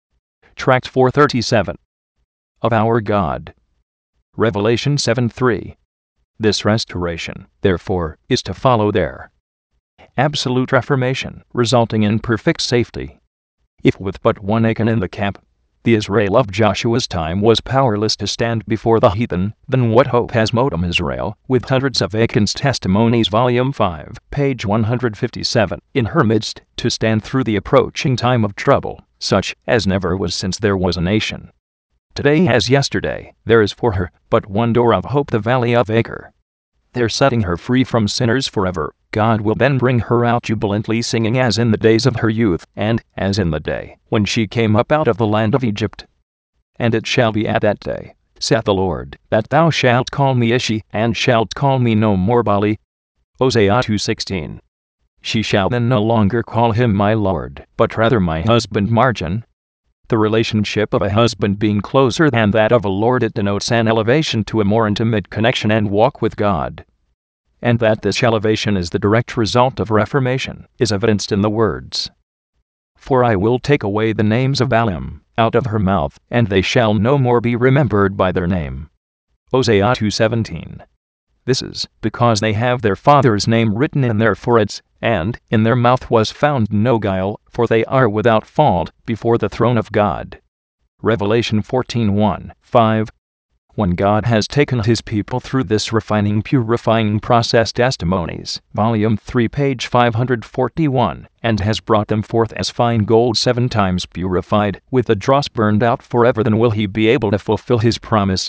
Tract 437. Of our God. Revelation 7:3. This restoration, therefore, is to follow their absolute reformation, resulting in perfect safety. If with but one Achan in the camp, the Israel of Joshua's time was powerless to stand before the heathen, then what hope has Modem Israel, with hundreds of Achan's testimonies Volume 5, page 157, in her midst, to stand through the approaching time of trouble, such as never was since there was a nation. Today as yesterday, there is for her but one door of hope, the valley of Achor. There setting her free from sinners forever, God will then bring her out jubilantly singing as in the days of her youth, and as in the day when she came up out of the land of Egypt. And it shall be at that day, saith the Lord, that thou shalt call me Ishi, and shalt call me no more Bali. Hosea 2:16. She shall then no longer call him my Lord, but rather my husband Margin. The relationship of a husband being closer than that of a lord, it denotes an elevation to a more intimate connection and walk with God. And that this elevation is the direct result of reformation is evidenced in the words, "For I will take away the names of Balaam out of her mouth, and they shall no more be remembered by their name." Hosea 2:17. This is because they have their Father's name written in their foreheads, and in their mouth was found no guile, for they are without fault before the throne of God. Revelation 14:1-5. When God has taken his people through this refining, purifying process, Testimonies, Volume 3, page 541, and has brought them forth as fine gold 7 times purified, with the dross burned out forever, then will he be able to fulfill his promise.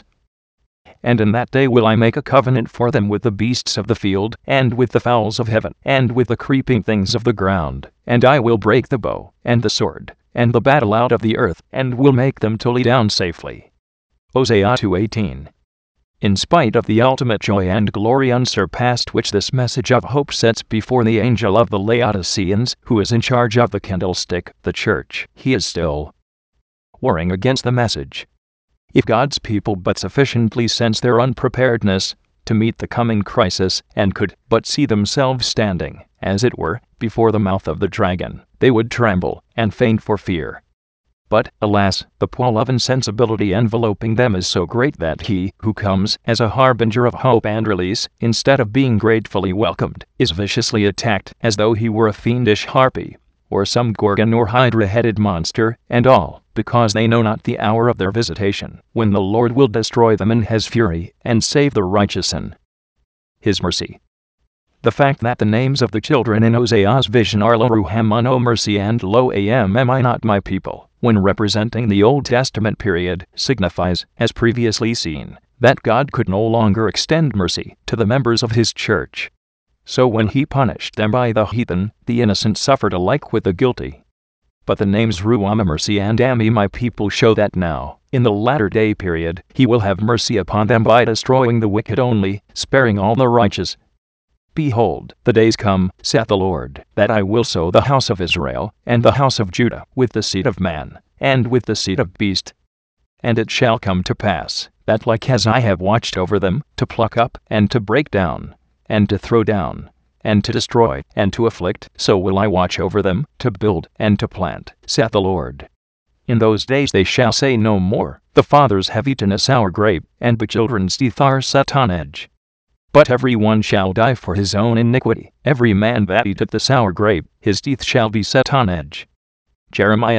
And in that day will I make a covenant for them with the beasts of the field, and with the fowls of heaven, and with the creeping things of the ground, and I will break the bow, and the sword, and the battle out of the earth, and will make them to lie down safely. Hosea 2:18. In spite of the ultimate joy and glory unsurpassed which this message of hope sets before the angel of the Laodiceans, who is in charge of the candlestick, the church, he is still warring against the message. If God's people but sufficiently sense their unpreparedness to meet the coming crisis, and could but see themselves standing, as it were, before the mouth of the dragon, they would tremble and faint for fear. But, alas, the pall of insensibility enveloping them is so great that he who comes as a harbinger of hope and release, instead of being gratefully welcomed, is viciously attacked as though he were a fiendish harpy, or some gorgon or hydra-headed monster, and all because they know not the hour of their visitation, when the Lord will destroy them in his fury, and save the righteous in his mercy. The fact that the names of the children in Hosea's vision are Lo Ruhamah, no mercy, and Lo Ammi, not my people, when representing the Old Testament period, signifies, as previously seen, that God could no longer extend mercy to the members of his church. So when he punished them by the heathen, the innocent suffered alike with the guilty. But the names Ruhamah, mercy, and Ammi, my people, show that now, in the latter-day period, he will have mercy upon them by destroying the wicked only, sparing all the righteous. Behold, the days come, saith the Lord, that I will sow the house of Israel, and the house of Judah, with the seed of man, and with the seed of beast. And it shall come to pass, that like as I have watched over them, to pluck up, and to break down, and to throw down, and to destroy, and to afflict, so will I watch over them, to build, and to plant, saith the Lord. In those days they shall say no more, the fathers have eaten a sour grape, and the children's teeth are set on edge. But every one shall die for his own iniquity. Every man that eateth the sour grape, his teeth shall be set on edge. Jeremiah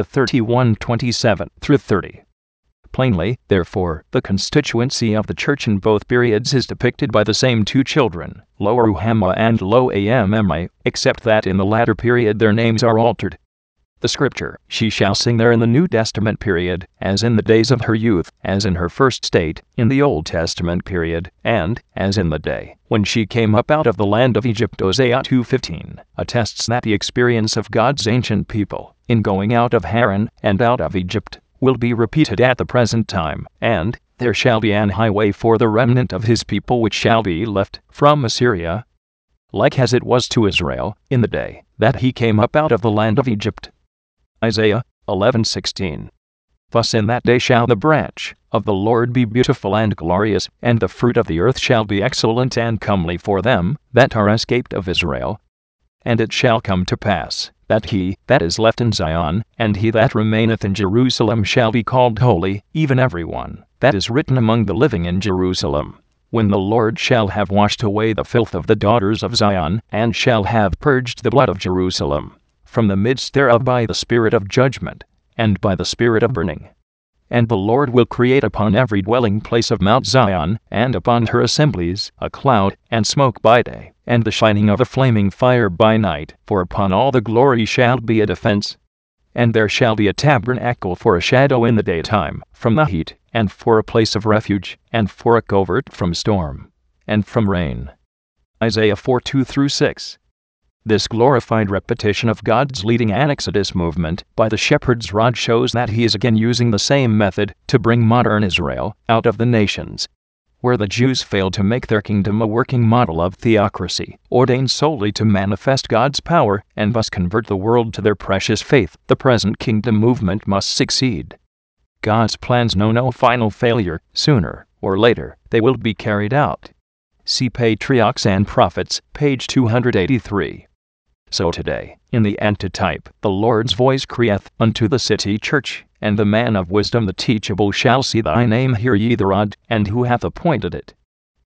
31:27-30. Plainly, therefore, the constituency of the church in both periods is depicted by the same 2 children, Lo Ruhamah and Lo Ammi, except that in the latter period their names are altered. The scripture, she shall sing there in the New Testament period, as in the days of her youth, as in her first state, in the Old Testament period, and, as in the day when she came up out of the land of Egypt. Hosea 2:15, attests that the experience of God's ancient people, in going out of Haran, and out of Egypt, will be repeated at the present time, and there shall be an highway for the remnant of his people which shall be left, from Assyria, like as it was to Israel, in the day that he came up out of the land of Egypt. Isaiah 11:16. Thus in that day shall the branch of the Lord be beautiful and glorious, and the fruit of the earth shall be excellent and comely for them that are escaped of Israel. And it shall come to pass, that he that is left in Zion, and he that remaineth in Jerusalem shall be called holy, even every one that is written among the living in Jerusalem. When the Lord shall have washed away the filth of the daughters of Zion, and shall have purged the blood of Jerusalem from the midst thereof by the spirit of judgment, and by the spirit of burning. And the Lord will create upon every dwelling place of Mount Zion, and upon her assemblies, a cloud and smoke by day, and the shining of a flaming fire by night, for upon all the glory shall be a defense. And there shall be a tabernacle for a shadow in the daytime, from the heat, and for a place of refuge, and for a covert from storm, and from rain. Isaiah 4:2-6. This glorified repetition of God's leading an Exodus movement by the shepherd's rod shows that he is again using the same method to bring modern Israel out of the nations, where the Jews failed to make their kingdom a working model of theocracy, ordained solely to manifest God's power and thus convert the world to their precious faith. The present kingdom movement must succeed. God's plans know no final failure. Sooner or later, they will be carried out. See Patriarchs and Prophets, page 283. So today, in the antitype, the Lord's voice crieth unto the city church, and the man of wisdom the teachable shall see thy name, hear ye the rod, and who hath appointed it.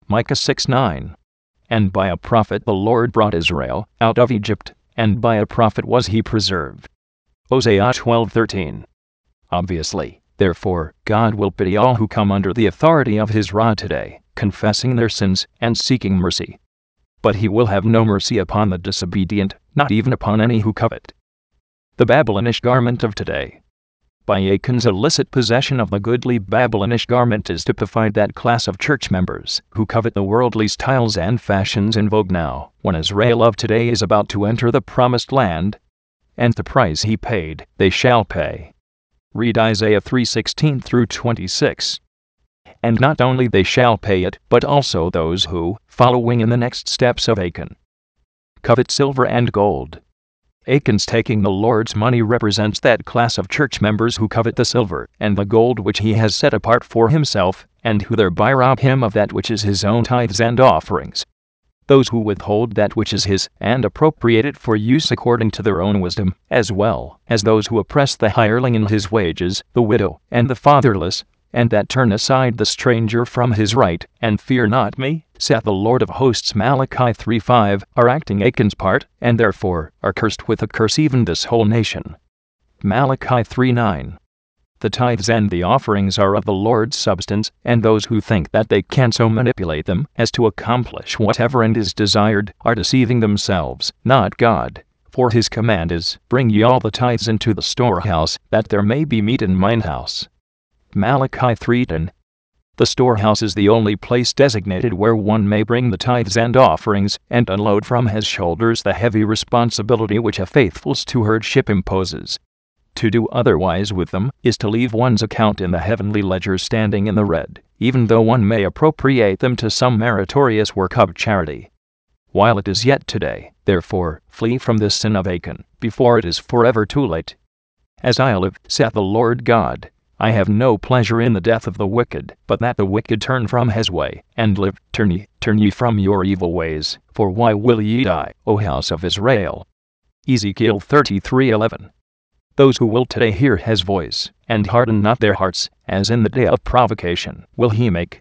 Micah 6:9. And by a prophet the Lord brought Israel out of Egypt, and by a prophet was he preserved. Hosea 12:13. Obviously, therefore, God will pity all who come under the authority of his rod today, confessing their sins and seeking mercy. But he will have no mercy upon the disobedient, not even upon any who covet. The Babylonish garment of today. By Achan's illicit possession of the goodly Babylonish garment is typified that class of church members who covet the worldly styles and fashions in vogue now, when Israel of today is about to enter the promised land. And the price he paid, they shall pay. Read Isaiah 3:16 through 26. And not only they shall pay it, but also those who, following in the next steps of Achan, covet silver and gold. Achan's taking the Lord's money represents that class of church members who covet the silver and the gold which he has set apart for himself, and who thereby rob him of that which is his own tithes and offerings. Those who withhold that which is his and appropriate it for use according to their own wisdom, as well as those who oppress the hireling in his wages, the widow, and the fatherless, and that turn aside the stranger from his right, and fear not me, saith the Lord of hosts. Malachi 3:5, are acting Achan's part, and therefore are cursed with a curse even this whole nation. Malachi 3:9. The tithes and the offerings are of the Lord's substance, and those who think that they can so manipulate them as to accomplish whatever end is desired are deceiving themselves, not God. For his command is, bring ye all the tithes into the storehouse, that there may be meat in mine house. Malachi 3:10. The storehouse is the only place designated where one may bring the tithes and offerings, and unload from his shoulders the heavy responsibility which a faithful stewardship imposes. To do otherwise with them is to leave one's account in the heavenly ledger standing in the red, even though one may appropriate them to some meritorious work of charity. While it is yet today, therefore, flee from this sin of Achan, before it is forever too late. As I live, saith the Lord God, I have no pleasure in the death of the wicked, but that the wicked turn from his way, and live. Turn ye from your evil ways, for why will ye die, O house of Israel? Ezekiel 33:11. Those who will today hear his voice, and harden not their hearts, as in the day of provocation, will he make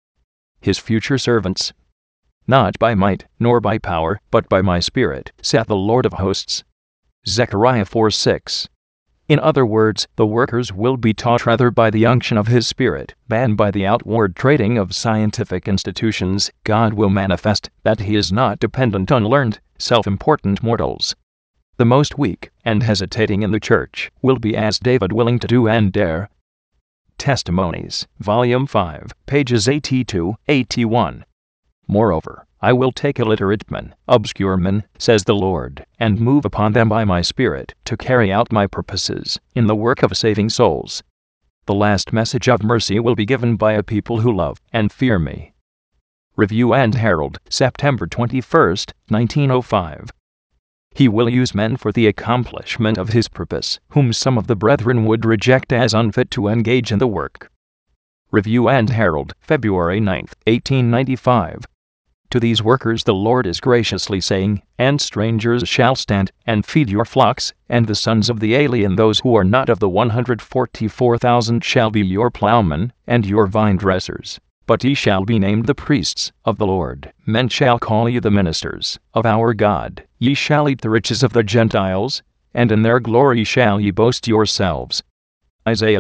his future servants. Not by might, nor by power, but by my Spirit, saith the Lord of hosts. Zechariah 4:6. In other words, the workers will be taught rather by the unction of his Spirit than by the outward trading of scientific institutions. God will manifest that he is not dependent on learned, self-important mortals. The most weak and hesitating in the church will be as David, willing to do and dare. Testimonies, Volume 5, pages 82-81. Moreover, I will take illiterate men, obscure men, says the Lord, and move upon them by my Spirit, to carry out my purposes in the work of saving souls. The last message of mercy will be given by a people who love and fear me. Review and Herald, September 21, 1905. He will use men for the accomplishment of his purpose, whom some of the brethren would reject as unfit to engage in the work. Review and Herald, February 9, 1895. To these workers the Lord is graciously saying, and strangers shall stand and feed your flocks, and the sons of the alien, those who are not of the 144,000, shall be your plowmen and your vine dressers. But ye shall be named the priests of the Lord. Men shall call you the ministers of our God. Ye shall eat the riches of the Gentiles, and in their glory shall ye boast yourselves. Isaiah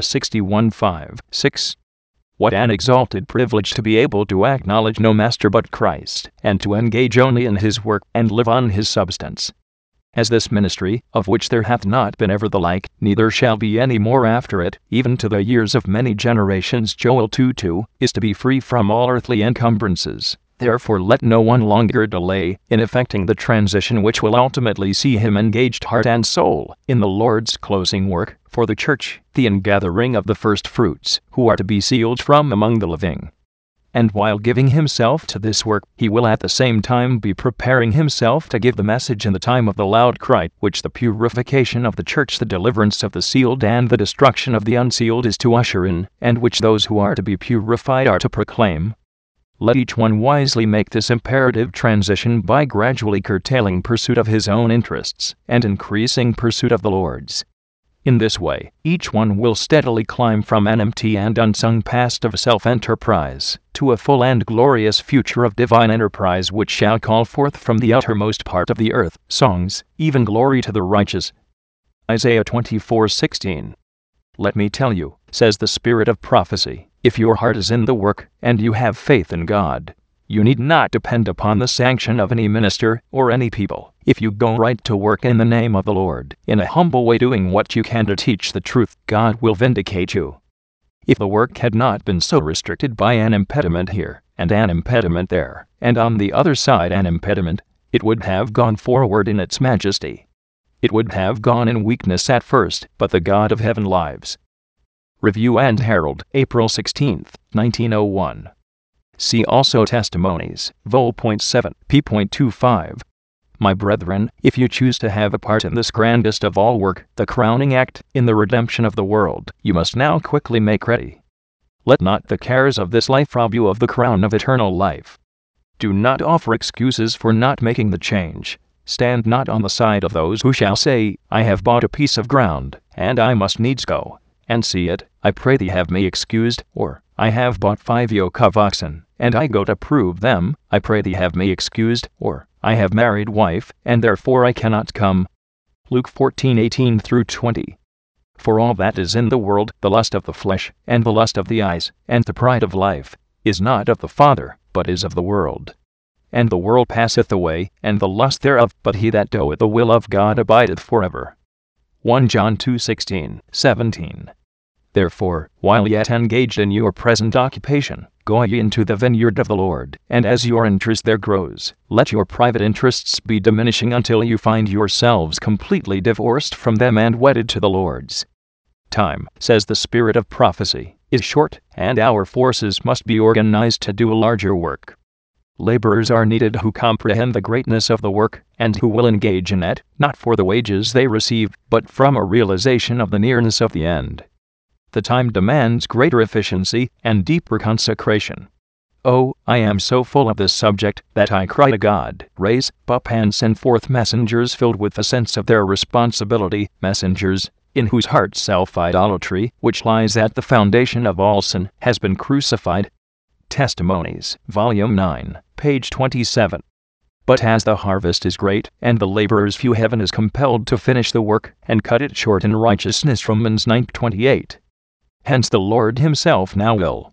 61:5-6. What an exalted privilege to be able to acknowledge no master but Christ, and to engage only in his work and live on his substance. As this ministry, of which there hath not been ever the like, neither shall be any more after it, even to the years of many generations, Joel 2:2, is to be free from all earthly encumbrances. Therefore let no one longer delay in effecting the transition which will ultimately see him engaged heart and soul in the Lord's closing work for the church, the ingathering of the first fruits, who are to be sealed from among the living. And while giving himself to this work, he will at the same time be preparing himself to give the message in the time of the loud cry, which the purification of the church, the deliverance of the sealed, and the destruction of the unsealed is to usher in, and which those who are to be purified are to proclaim. Let each one wisely make this imperative transition by gradually curtailing pursuit of his own interests and increasing pursuit of the Lord's. In this way, each one will steadily climb from an empty and unsung past of self-enterprise to a full and glorious future of divine enterprise which shall call forth from the uttermost part of the earth songs, even glory to the righteous. Isaiah 24:16. Let me tell you, says the Spirit of prophecy, if your heart is in the work, and you have faith in God, you need not depend upon the sanction of any minister or any people. If you go right to work in the name of the Lord, in a humble way doing what you can to teach the truth, God will vindicate you. If the work had not been so restricted by an impediment here, and an impediment there, and on the other side an impediment, it would have gone forward in its majesty. It would have gone in weakness at first, but the God of heaven lives. Review and Herald, April 16, 1901. See also Testimonies, Vol.7, p.25. My brethren, if you choose to have a part in this grandest of all work, the crowning act, in the redemption of the world, you must now quickly make ready. Let not the cares of this life rob you of the crown of eternal life. Do not offer excuses for not making the change. Stand not on the side of those who shall say, I have bought a piece of ground, and I must needs go and see it, I pray thee have me excused, or, I have bought 5 yoke of oxen, and I go to prove them, I pray thee have me excused, or, I have married wife, and therefore I cannot come. Luke 14:18-20. For all that is in the world, the lust of the flesh, and the lust of the eyes, and the pride of life, is not of the Father, but is of the world. And the world passeth away, and the lust thereof, but he that doeth the will of God abideth forever. 1 John 2:16-17. Therefore, while yet engaged in your present occupation, go ye into the vineyard of the Lord, and as your interest there grows, let your private interests be diminishing until you find yourselves completely divorced from them and wedded to the Lord's. Time, says the Spirit of prophecy, is short, and our forces must be organized to do a larger work. Laborers are needed who comprehend the greatness of the work, and who will engage in it, not for the wages they receive, but from a realization of the nearness of the end. The time demands greater efficiency and deeper consecration. Oh, I am so full of this subject that I cry to God, raise up and send forth messengers filled with the sense of their responsibility, messengers in whose hearts self-idolatry, which lies at the foundation of all sin, has been crucified. Testimonies, Volume 9, page 27. But as the harvest is great, and the laborers few, heaven is compelled to finish the work, and cut it short in righteousness. Romans 9:28. Hence the Lord himself now will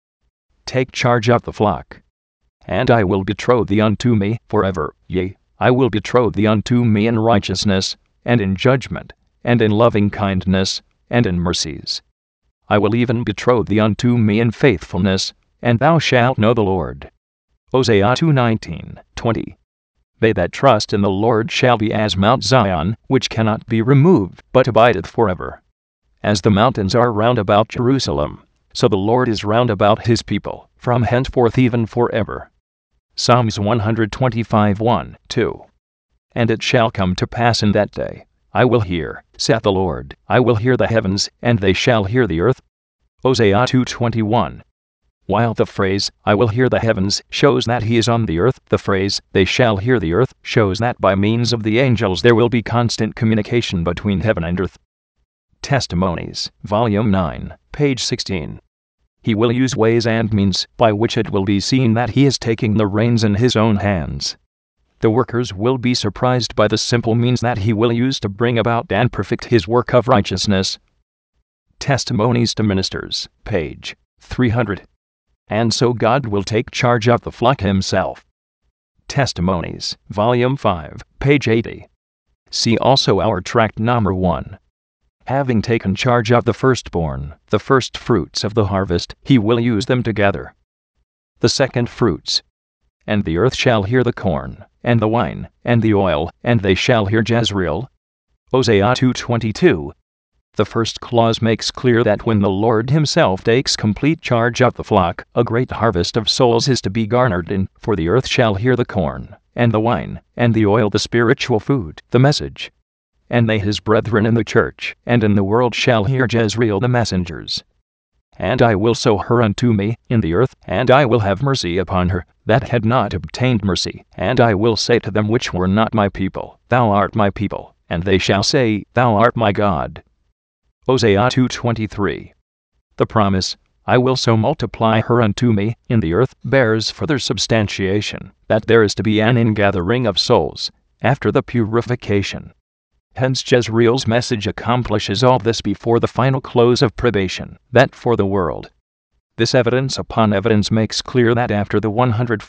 take charge of the flock. And I will betroth thee unto me forever, yea, I will betroth thee unto me in righteousness, and in judgment, and in loving kindness, and in mercies. I will even betroth thee unto me in faithfulness, and thou shalt know the Lord. Hosea 2:19-20. They that trust in the Lord shall be as Mount Zion, which cannot be removed, but abideth forever. As the mountains are round about Jerusalem, so the Lord is round about his people, from henceforth even forever. Psalms 125:1-2. And it shall come to pass in that day, I will hear, saith the Lord, I will hear the heavens, and they shall hear the earth. Hosea 2:21. While the phrase, I will hear the heavens, shows that he is on the earth, the phrase, they shall hear the earth, shows that by means of the angels there will be constant communication between heaven and earth. Testimonies, Volume 9, page 16. He will use ways and means by which it will be seen that he is taking the reins in his own hands. The workers will be surprised by the simple means that he will use to bring about and perfect his work of righteousness. Testimonies to Ministers, page 300. And so God will take charge of the flock himself. Testimonies, Volume 5, page 80. See also our tract number 1. Having taken charge of the firstborn, the first fruits of the harvest, he will use them together. The second fruits. And the earth shall hear the corn, and the wine, and the oil, and they shall hear Jezreel. Hosea 2:22. The first clause makes clear that when the Lord himself takes complete charge of the flock, a great harvest of souls is to be garnered in, for the earth shall hear the corn, and the wine, and the oil, the spiritual food, the message. And they his brethren in the church, and in the world shall hear Jezreel the messengers. And I will sow her unto me in the earth, and I will have mercy upon her, that had not obtained mercy. And I will say to them which were not my people, Thou art my people, and they shall say, Thou art my God. Hosea 2:23. The promise, "I will so multiply her unto me," in the earth, bears further substantiation, that there is to be an ingathering of souls, after the purification. Hence Jezreel's message accomplishes all this before the final close of probation, that for the world. This evidence upon evidence makes clear that after the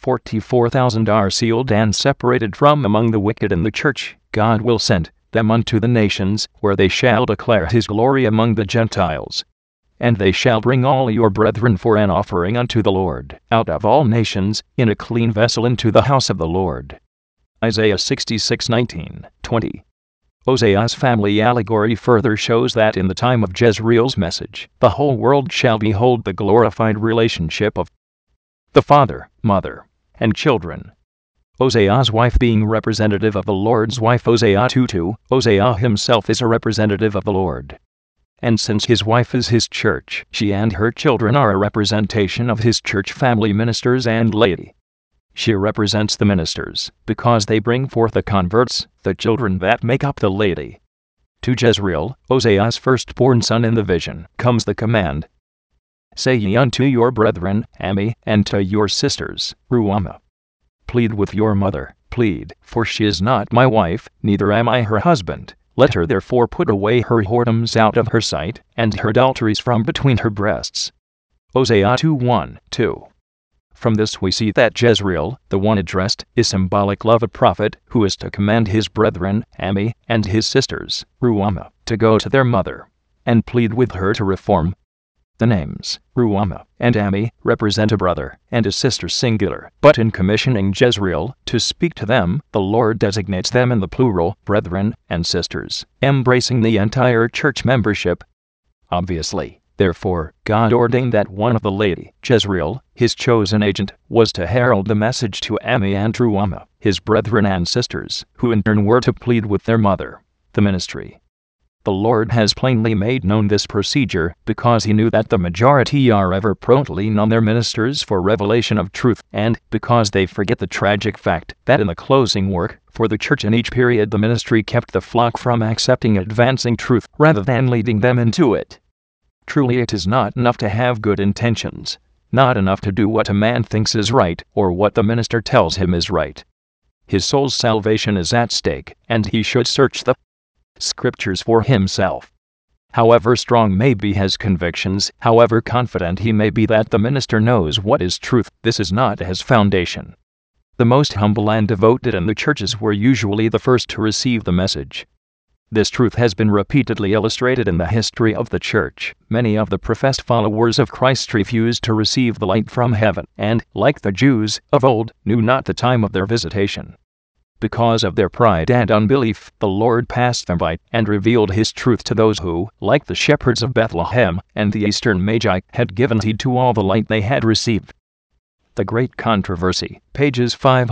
144,000 are sealed and separated from among the wicked in the church, God will send them unto the nations, where they shall declare his glory among the Gentiles. And they shall bring all your brethren for an offering unto the Lord, out of all nations, in a clean vessel into the house of the Lord. Isaiah 66:19, 20. Hosea's family allegory further shows that in the time of Jezreel's message, the whole world shall behold the glorified relationship of the father, mother, and children. Hosea's wife being representative of the Lord's wife, Hosea 2:2, Hosea himself is a representative of the Lord. And since his wife is his church, she and her children are a representation of his church family ministers and laity. She represents the ministers, because they bring forth the converts, the children that make up the laity. To Jezreel, Hosea's firstborn son in the vision, comes the command, "Say ye unto your brethren, Ami, and to your sisters, Ruhamah. Plead with your mother, plead, for she is not my wife, neither am I her husband. Let her therefore put away her whoredoms out of her sight, and her adulteries from between her breasts." Hosea 2:1, 2. From this we see that Jezreel, the one addressed, is symbolic of a prophet who is to command his brethren, Ami, and his sisters, Ruhamah, to go to their mother and plead with her to reform. The names, Ruhamah and Ami, represent a brother and a sister singular, but in commissioning Jezreel to speak to them, the Lord designates them in the plural, brethren and sisters, embracing the entire church membership. Obviously, therefore, God ordained that one of the laity, Jezreel, his chosen agent, was to herald the message to Ami and Ruhamah, his brethren and sisters, who in turn were to plead with their mother. The ministry. The Lord has plainly made known this procedure, because he knew that the majority are ever prone to lean on their ministers for revelation of truth, and because they forget the tragic fact that in the closing work for the church in each period the ministry kept the flock from accepting advancing truth rather than leading them into it. Truly it is not enough to have good intentions, not enough to do what a man thinks is right or what the minister tells him is right. His soul's salvation is at stake, and he should search the Scriptures for himself. However strong may be his convictions, however confident he may be that the minister knows what is truth, this is not his foundation. The most humble and devoted in the churches were usually the first to receive the message. This truth has been repeatedly illustrated in the history of the church. Many of the professed followers of Christ refused to receive the light from heaven, and, like the Jews of old, knew not the time of their visitation. Because of their pride and unbelief, the Lord passed them by, and revealed his truth to those who, like the shepherds of Bethlehem and the eastern Magi, had given heed to all the light they had received. The Great Controversy, pages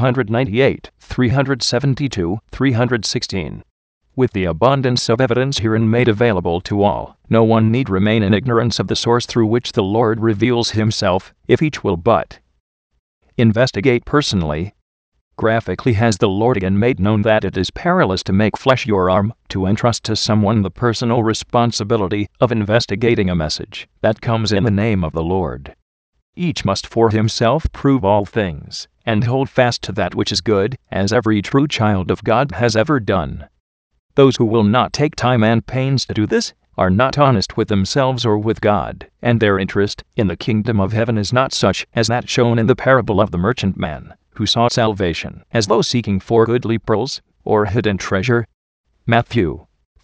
598, 372, 316. With the abundance of evidence herein made available to all, no one need remain in ignorance of the source through which the Lord reveals himself, if each will but investigate personally. Graphically has the Lord again made known that it is perilous to make flesh your arm, to entrust to someone the personal responsibility of investigating a message that comes in the name of the Lord. Each must for himself prove all things, and hold fast to that which is good, as every true child of God has ever done. Those who will not take time and pains to do this are not honest with themselves or with God, and their interest in the kingdom of heaven is not such as that shown in the parable of the merchantman, who sought salvation as though seeking for goodly pearls or hidden treasure. Matthew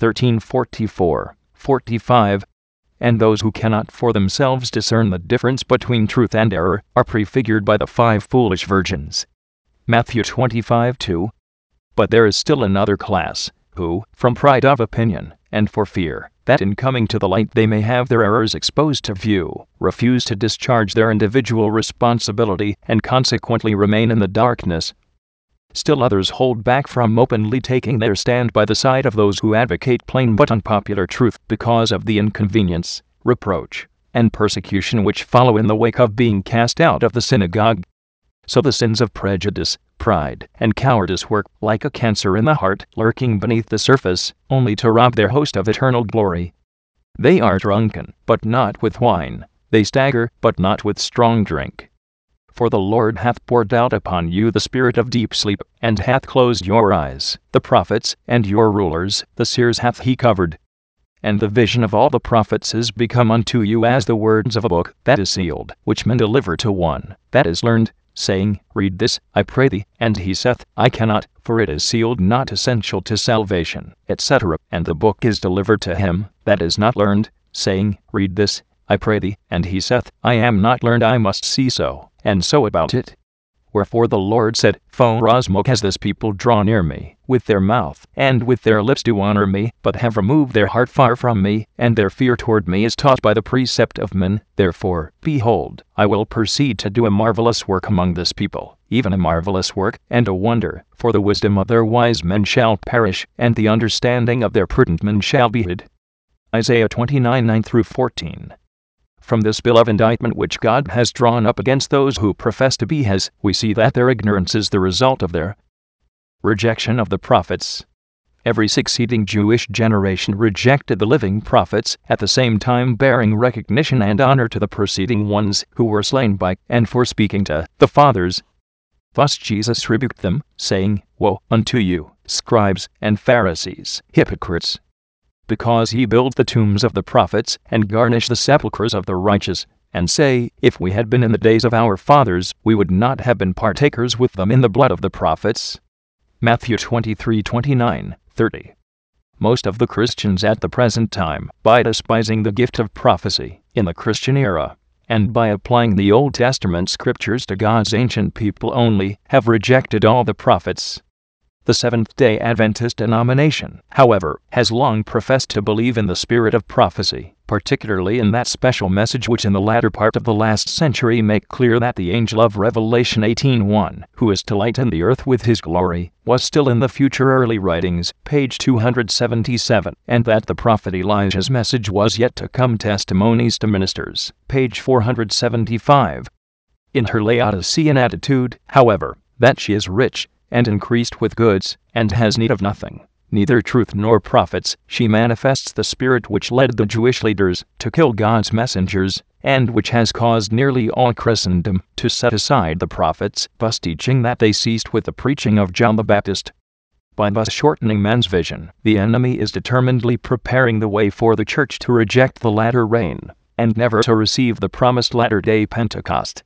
13:44, 45. And those who cannot for themselves discern the difference between truth and error are prefigured by the 5 foolish virgins. Matthew 25:2. But there is still another class, who, from pride of opinion, and for fear that in coming to the light they may have their errors exposed to view, refuse to discharge their individual responsibility and consequently remain in the darkness. Still others hold back from openly taking their stand by the side of those who advocate plain but unpopular truth because of the inconvenience, reproach, and persecution which follow in the wake of being cast out of the synagogue. So the sins of prejudice, pride, and cowardice work like a cancer in the heart, lurking beneath the surface, only to rob their host of eternal glory. They are drunken, but not with wine. They stagger, but not with strong drink. For the Lord hath poured out upon you the spirit of deep sleep, and hath closed your eyes. The prophets, and your rulers, the seers hath he covered. And the vision of all the prophets is become unto you as the words of a book that is sealed, which men deliver to one that is learned, saying, Read this, I pray thee. And he saith, I cannot, for it is sealed, not essential to salvation, etc. And the book is delivered to him that is not learned, saying, Read this, I pray thee. And he saith, I am not learned, I must see so, and so about it. Wherefore the Lord said, Pharasmos has this people draw near me, with their mouth, and with their lips do honor me, but have removed their heart far from me, and their fear toward me is taught by the precept of men. Therefore, behold, I will proceed to do a marvelous work among this people, even a marvelous work, and a wonder, for the wisdom of their wise men shall perish, and the understanding of their prudent men shall be hid. Isaiah 29:9-14. From this bill of indictment which God has drawn up against those who profess to be His, we see that their ignorance is the result of their rejection of the prophets. Every succeeding Jewish generation rejected the living prophets, at the same time bearing recognition and honor to the preceding ones who were slain by and for speaking to the fathers. Thus Jesus rebuked them, saying, Woe unto you, scribes and Pharisees, hypocrites! Because ye build the tombs of the prophets, and garnish the sepulchres of the righteous, and say, If we had been in the days of our fathers, we would not have been partakers with them in the blood of the prophets. Matthew 23:29-30. Most of the Christians at the present time, by despising the gift of prophecy in the Christian era, and by applying the Old Testament scriptures to God's ancient people only, have rejected all the prophets. The Seventh-day Adventist denomination, however, has long professed to believe in the spirit of prophecy, particularly in that special message which in the latter part of the last century make clear that the angel of Revelation 18:1, who is to lighten the earth with his glory, was still in the future early writings, page 277, and that the prophet Elijah's message was yet to come, testimonies to ministers, page 475. In her Laodicean attitude, however, that she is rich, and increased with goods, and has need of nothing, neither truth nor prophets, she manifests the spirit which led the Jewish leaders to kill God's messengers, and which has caused nearly all Christendom to set aside the prophets, thus teaching that they ceased with the preaching of John the Baptist. By thus shortening men's vision, the enemy is determinedly preparing the way for the church to reject the latter rain, and never to receive the promised latter-day Pentecost.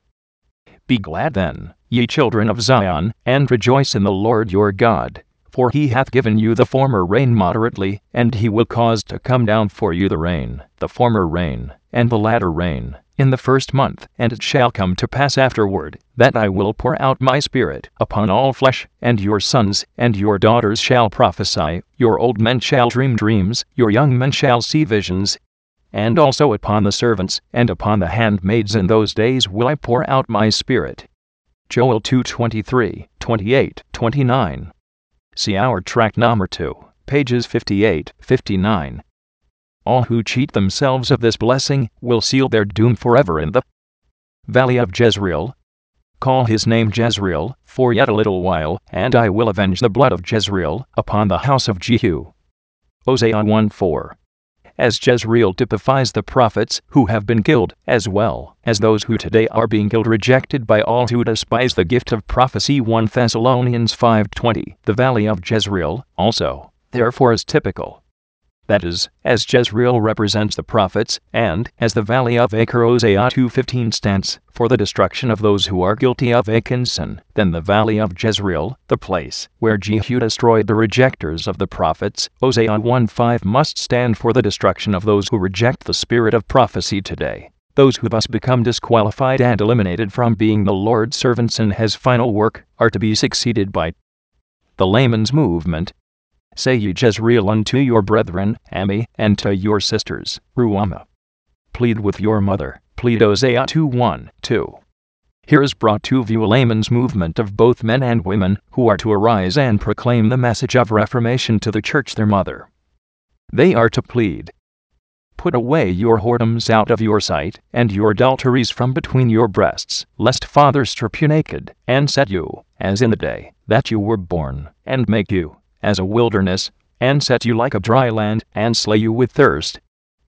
Be glad then, ye children of Zion, and rejoice in the Lord your God, for he hath given you the former rain moderately, and he will cause to come down for you the rain, the former rain, and the latter rain, in the first month. And it shall come to pass afterward, that I will pour out my Spirit upon all flesh, and your sons and your daughters shall prophesy, your old men shall dream dreams, your young men shall see visions. And also upon the servants and upon the handmaids in those days will I pour out my Spirit. Joel 2:23, 28, 29. See our tract number 2, pages 58, 59. All who cheat themselves of this blessing will seal their doom forever in the valley of Jezreel. Call his name Jezreel, for yet a little while, and I will avenge the blood of Jezreel upon the house of Jehu. Hosea 1:4. As Jezreel typifies the prophets who have been killed, as well as those who today are being killed, rejected by all who despise the gift of prophecy. 1 Thessalonians 5:20. The valley of Jezreel, also, therefore is typical. That is, as Jezreel represents the prophets, and as the valley of Achor, Hosea 2:15, stands for the destruction of those who are guilty of Achan's sin, then the valley of Jezreel, the place where Jehu destroyed the rejectors of the prophets, Hosea 1:5, must stand for the destruction of those who reject the spirit of prophecy today. Those who thus become disqualified and eliminated from being the Lord's servants in His final work are to be succeeded by the layman's movement. Say ye Jezreel unto your brethren, Ami, and to your sisters, Ruama. Plead with your mother, plead Hosea 2:1, 2. Here is brought to view a layman's movement of both men and women, who are to arise and proclaim the message of reformation to the church their mother. They are to plead, Put away your whoredoms out of your sight, and your adulteries from between your breasts, lest father strip you naked, and set you, as in the day that you were born, and make you as a wilderness, and set you like a dry land, and slay you with thirst.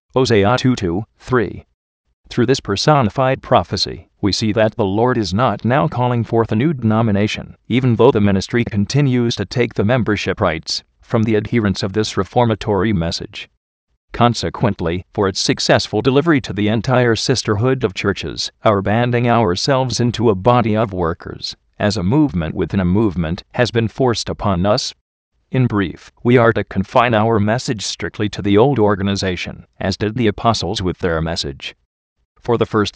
Hosea 2:2-3. Through this personified prophecy, we see that the Lord is not now calling forth a new denomination, even though the ministry continues to take the membership rights from the adherents of this reformatory message. Consequently, for its successful delivery to the entire sisterhood of churches, our banding ourselves into a body of workers, as a movement within a movement, has been forced upon us. In brief, we are to confine our message strictly to the old organization, as did the apostles with their message. For the first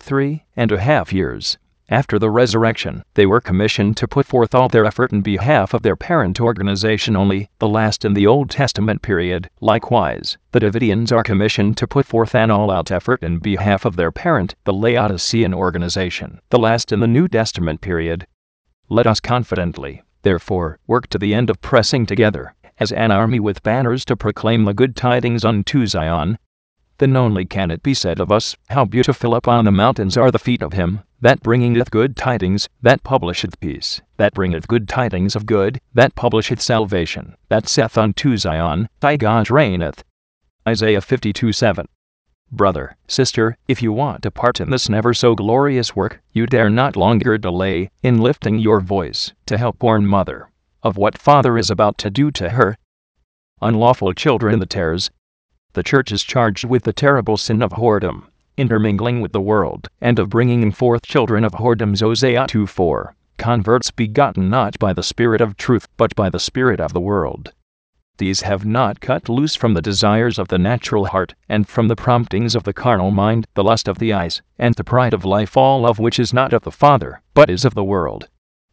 3.5 years after the resurrection, they were commissioned to put forth all their effort in behalf of their parent organization only, the last in the Old Testament period. Likewise, the Davidians are commissioned to put forth an all-out effort in behalf of their parent, the Laodicean organization, the last in the New Testament period. Let us confidently, therefore, work to the end of pressing together, as an army with banners to proclaim the good tidings unto Zion. Then only can it be said of us, how beautiful upon the mountains are the feet of him that bringeth good tidings, that publisheth peace, that bringeth good tidings of good, that publisheth salvation, that saith unto Zion, thy God reigneth. Isaiah 52:7. Brother, sister, if you want to part in this never so glorious work, you dare not longer delay in lifting your voice to help born mother of what Father is about to do to her. Unlawful children the tares. The church is charged with the terrible sin of whoredom, intermingling with the world, and of bringing forth children of whoredoms. Hosea 2:4. Converts begotten not by the Spirit of truth, but by the spirit of the world. These have not cut loose from the desires of the natural heart, and from the promptings of the carnal mind, the lust of the eyes, and the pride of life, all of which is not of the Father, but is of the world.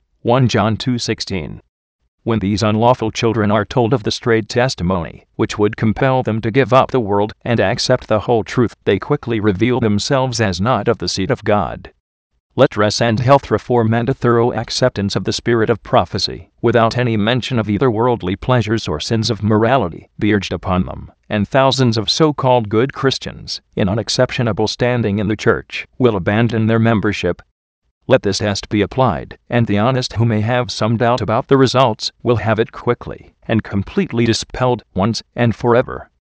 1 John 2:16. When these unlawful children are told of the straight testimony, which would compel them to give up the world and accept the whole truth, they quickly reveal themselves as not of the seed of God. Let dress and health reform and a thorough acceptance of the spirit of prophecy, without any mention of either worldly pleasures or sins of morality, be urged upon them, and thousands of so-called good Christians, in unexceptionable standing in the church, will abandon their membership. Let this test be applied, and the honest who may have some doubt about the results will have it quickly and completely dispelled once and forever.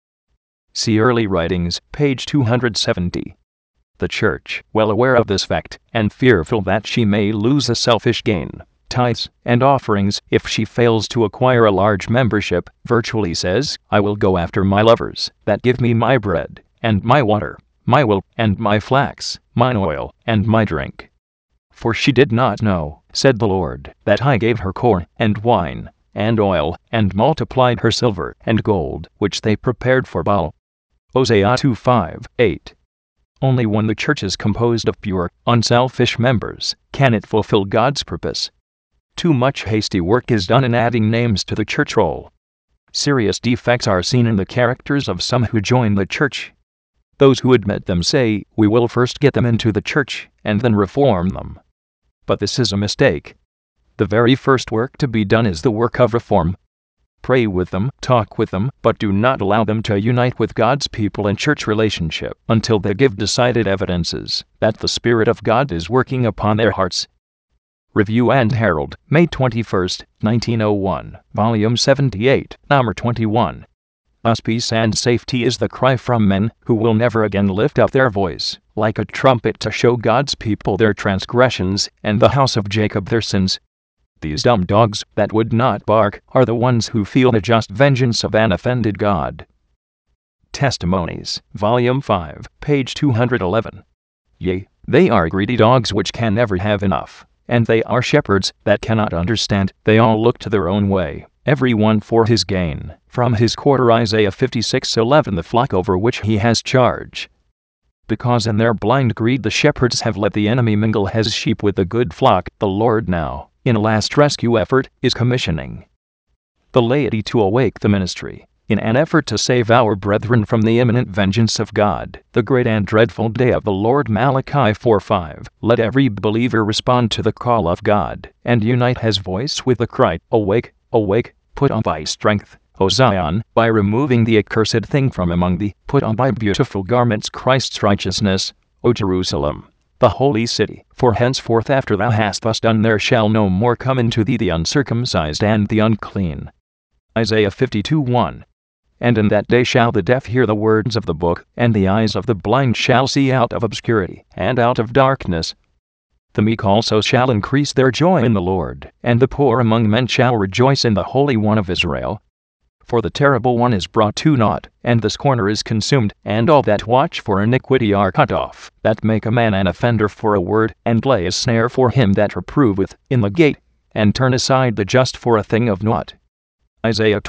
See Early Writings, page 270. The church, well aware of this fact, and fearful that she may lose a selfish gain, tithes and offerings if she fails to acquire a large membership, virtually says, I will go after my lovers, that give me my bread, and my water, my wool, and my flax, mine oil, and my drink. For she did not know, said the Lord, that I gave her corn, and wine, and oil, and multiplied her silver and gold, which they prepared for Baal. Hosea 2:5-8. Only when the church is composed of pure, unselfish members, can it fulfill God's purpose. Too much hasty work is done in adding names to the church roll. Serious defects are seen in the characters of some who join the church. Those who admit them say, we will first get them into the church, and then reform them. But this is a mistake. The very first work to be done is the work of reform. Pray with them, talk with them, but do not allow them to unite with God's people in church relationship until they give decided evidences that the Spirit of God is working upon their hearts. Review and Herald, May 21, 1901, Volume 78, Number 21. Thus peace and safety is the cry from men who will never again lift up their voice, like a trumpet, to show God's people their transgressions, and the house of Jacob their sins. These dumb dogs that would not bark are the ones who feel the just vengeance of an offended God. Testimonies, Volume 5, page 211. Yea, they are greedy dogs which can never have enough, and they are shepherds that cannot understand. They all look to their own way, every one for his gain, from his quarter. Isaiah 56:11. The flock over which he has charge. Because in their blind greed the shepherds have let the enemy mingle as sheep with the good flock, the Lord now, in a last rescue effort, is commissioning the laity to awake the ministry, in an effort to save our brethren from the imminent vengeance of God, the great and dreadful day of the Lord. Malachi 4:5. Let every believer respond to the call of God, and unite his voice with the cry, Awake, awake, put on thy strength, O Zion, by removing the accursed thing from among thee. Put on thy beautiful garments, Christ's righteousness, O Jerusalem, the holy city. For henceforth after thou hast thus done, there shall no more come into thee the uncircumcised and the unclean. Isaiah 52:1. And in that day shall the deaf hear the words of the book, and the eyes of the blind shall see out of obscurity, and out of darkness. The meek also shall increase their joy in the Lord, and the poor among men shall rejoice in the Holy One of Israel. For the terrible one is brought to naught, and the scorner is consumed, and all that watch for iniquity are cut off, that make a man an offender for a word, and lay a snare for him that reproveth in the gate, and turn aside the just for a thing of naught. Isaiah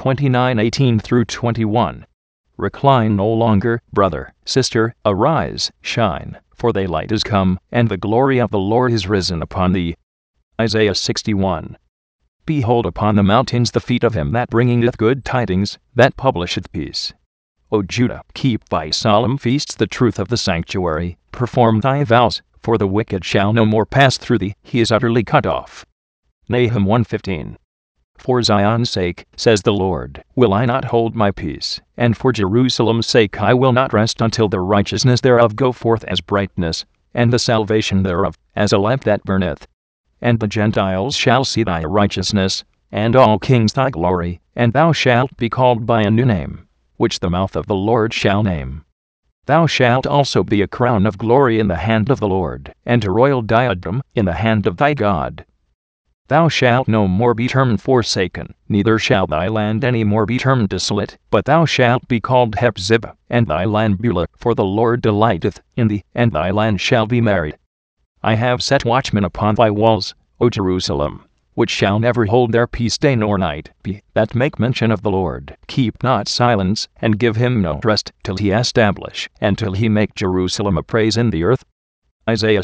29:18-21. Recline no longer, brother, sister, arise, shine, for thy light is come, and the glory of the Lord is risen upon thee. Isaiah 61. Behold upon the mountains the feet of him that bringeth good tidings, that publisheth peace. O Judah, keep thy solemn feasts, the truth of the sanctuary, perform thy vows, for the wicked shall no more pass through thee, he is utterly cut off. Nahum 1:15. For Zion's sake, says the Lord, will I not hold my peace, and for Jerusalem's sake I will not rest until the righteousness thereof go forth as brightness, and the salvation thereof as a lamp that burneth. And the Gentiles shall see thy righteousness, and all kings thy glory, and thou shalt be called by a new name, which the mouth of the Lord shall name. Thou shalt also be a crown of glory in the hand of the Lord, and a royal diadem in the hand of thy God. Thou shalt no more be termed forsaken, neither shall thy land any more be termed desolate, but thou shalt be called Hephzibah, and thy land Beulah, for the Lord delighteth in thee, and thy land shall be married. I have set watchmen upon thy walls, O Jerusalem, which shall never hold their peace day nor night, that make mention of the Lord. Keep not silence, and give him no rest, till he establish, and till he make Jerusalem a praise in the earth. Isaiah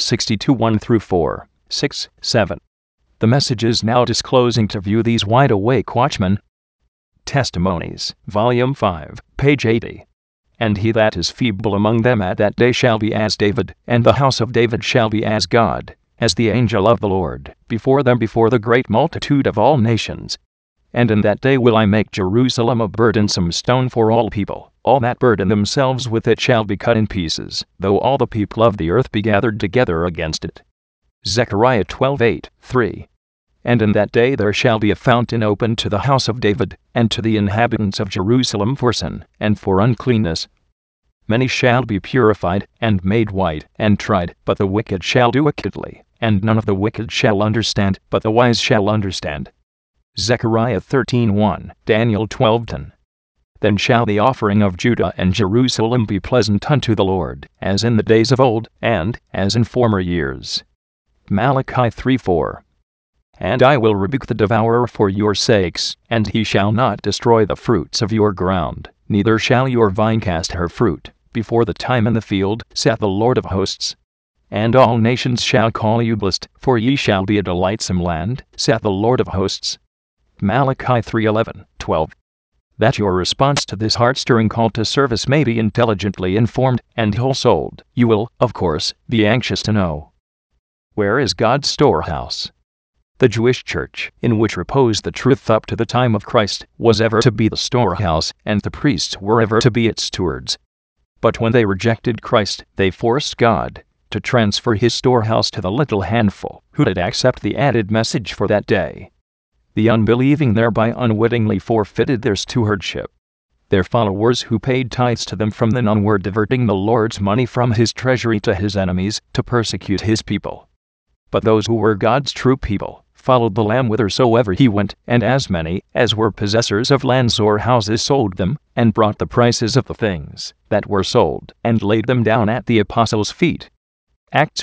62:1-4, 6, 7. The message is now disclosing to view these wide-awake watchmen. Testimonies, Volume 5, page 80. And he that is feeble among them at that day shall be as David, and the house of David shall be as God, as the angel of the Lord, before them before the great multitude of all nations. And in that day will I make Jerusalem a burdensome stone for all people, all that burden themselves with it shall be cut in pieces, though all the people of the earth be gathered together against it. Zechariah 12:8-3. And in that day there shall be a fountain opened to the house of David, and to the inhabitants of Jerusalem for sin, and for uncleanness. Many shall be purified, and made white, and tried, but the wicked shall do wickedly, and none of the wicked shall understand, but the wise shall understand. Zechariah 13:1, Daniel 12:10. Then shall the offering of Judah and Jerusalem be pleasant unto the Lord, as in the days of old, and as in former years. Malachi 3:4. And I will rebuke the devourer for your sakes, and he shall not destroy the fruits of your ground, neither shall your vine cast her fruit before the time in the field, saith the Lord of hosts. And all nations shall call you blessed, for ye shall be a delightsome land, saith the Lord of hosts. Malachi 3:11-12. That your response to this heart-stirring call to service may be intelligently informed and whole-souled, you will, of course, be anxious to know. Where is God's storehouse? The Jewish church, in which reposed the truth up to the time of Christ, was ever to be the storehouse, and the priests were ever to be its stewards. But when they rejected Christ, they forced God to transfer his storehouse to the little handful who did accept the added message for that day. The unbelieving thereby unwittingly forfeited their stewardship. Their followers who paid tithes to them from then on were diverting the Lord's money from his treasury to his enemies to persecute his people. But those who were God's true people followed the Lamb whithersoever he went, and as many as were possessors of lands or houses sold them, and brought the prices of the things that were sold, and laid them down at the apostles' feet. Acts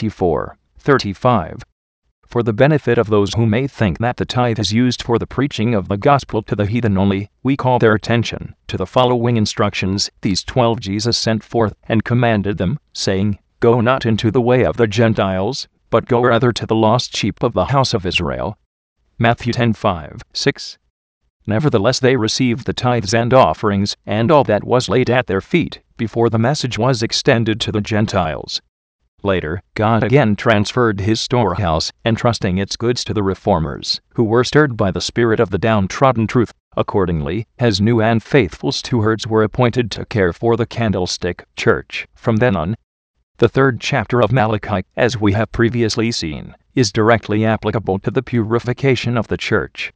4:34-35. For the benefit of those who may think that the tithe is used for the preaching of the gospel to the heathen only, we call their attention to the following instructions. These 12 Jesus sent forth, and commanded them, saying, Go not into the way of the Gentiles, but go rather to the lost sheep of the house of Israel. Matthew 10:5-6. Nevertheless they received the tithes and offerings, and all that was laid at their feet, before the message was extended to the Gentiles. Later, God again transferred his storehouse, entrusting its goods to the reformers, who were stirred by the spirit of the downtrodden truth. Accordingly, his new and faithful stewards were appointed to care for the candlestick church from then on. The third chapter of Malachi, as we have previously seen, is directly applicable to the purification of the church.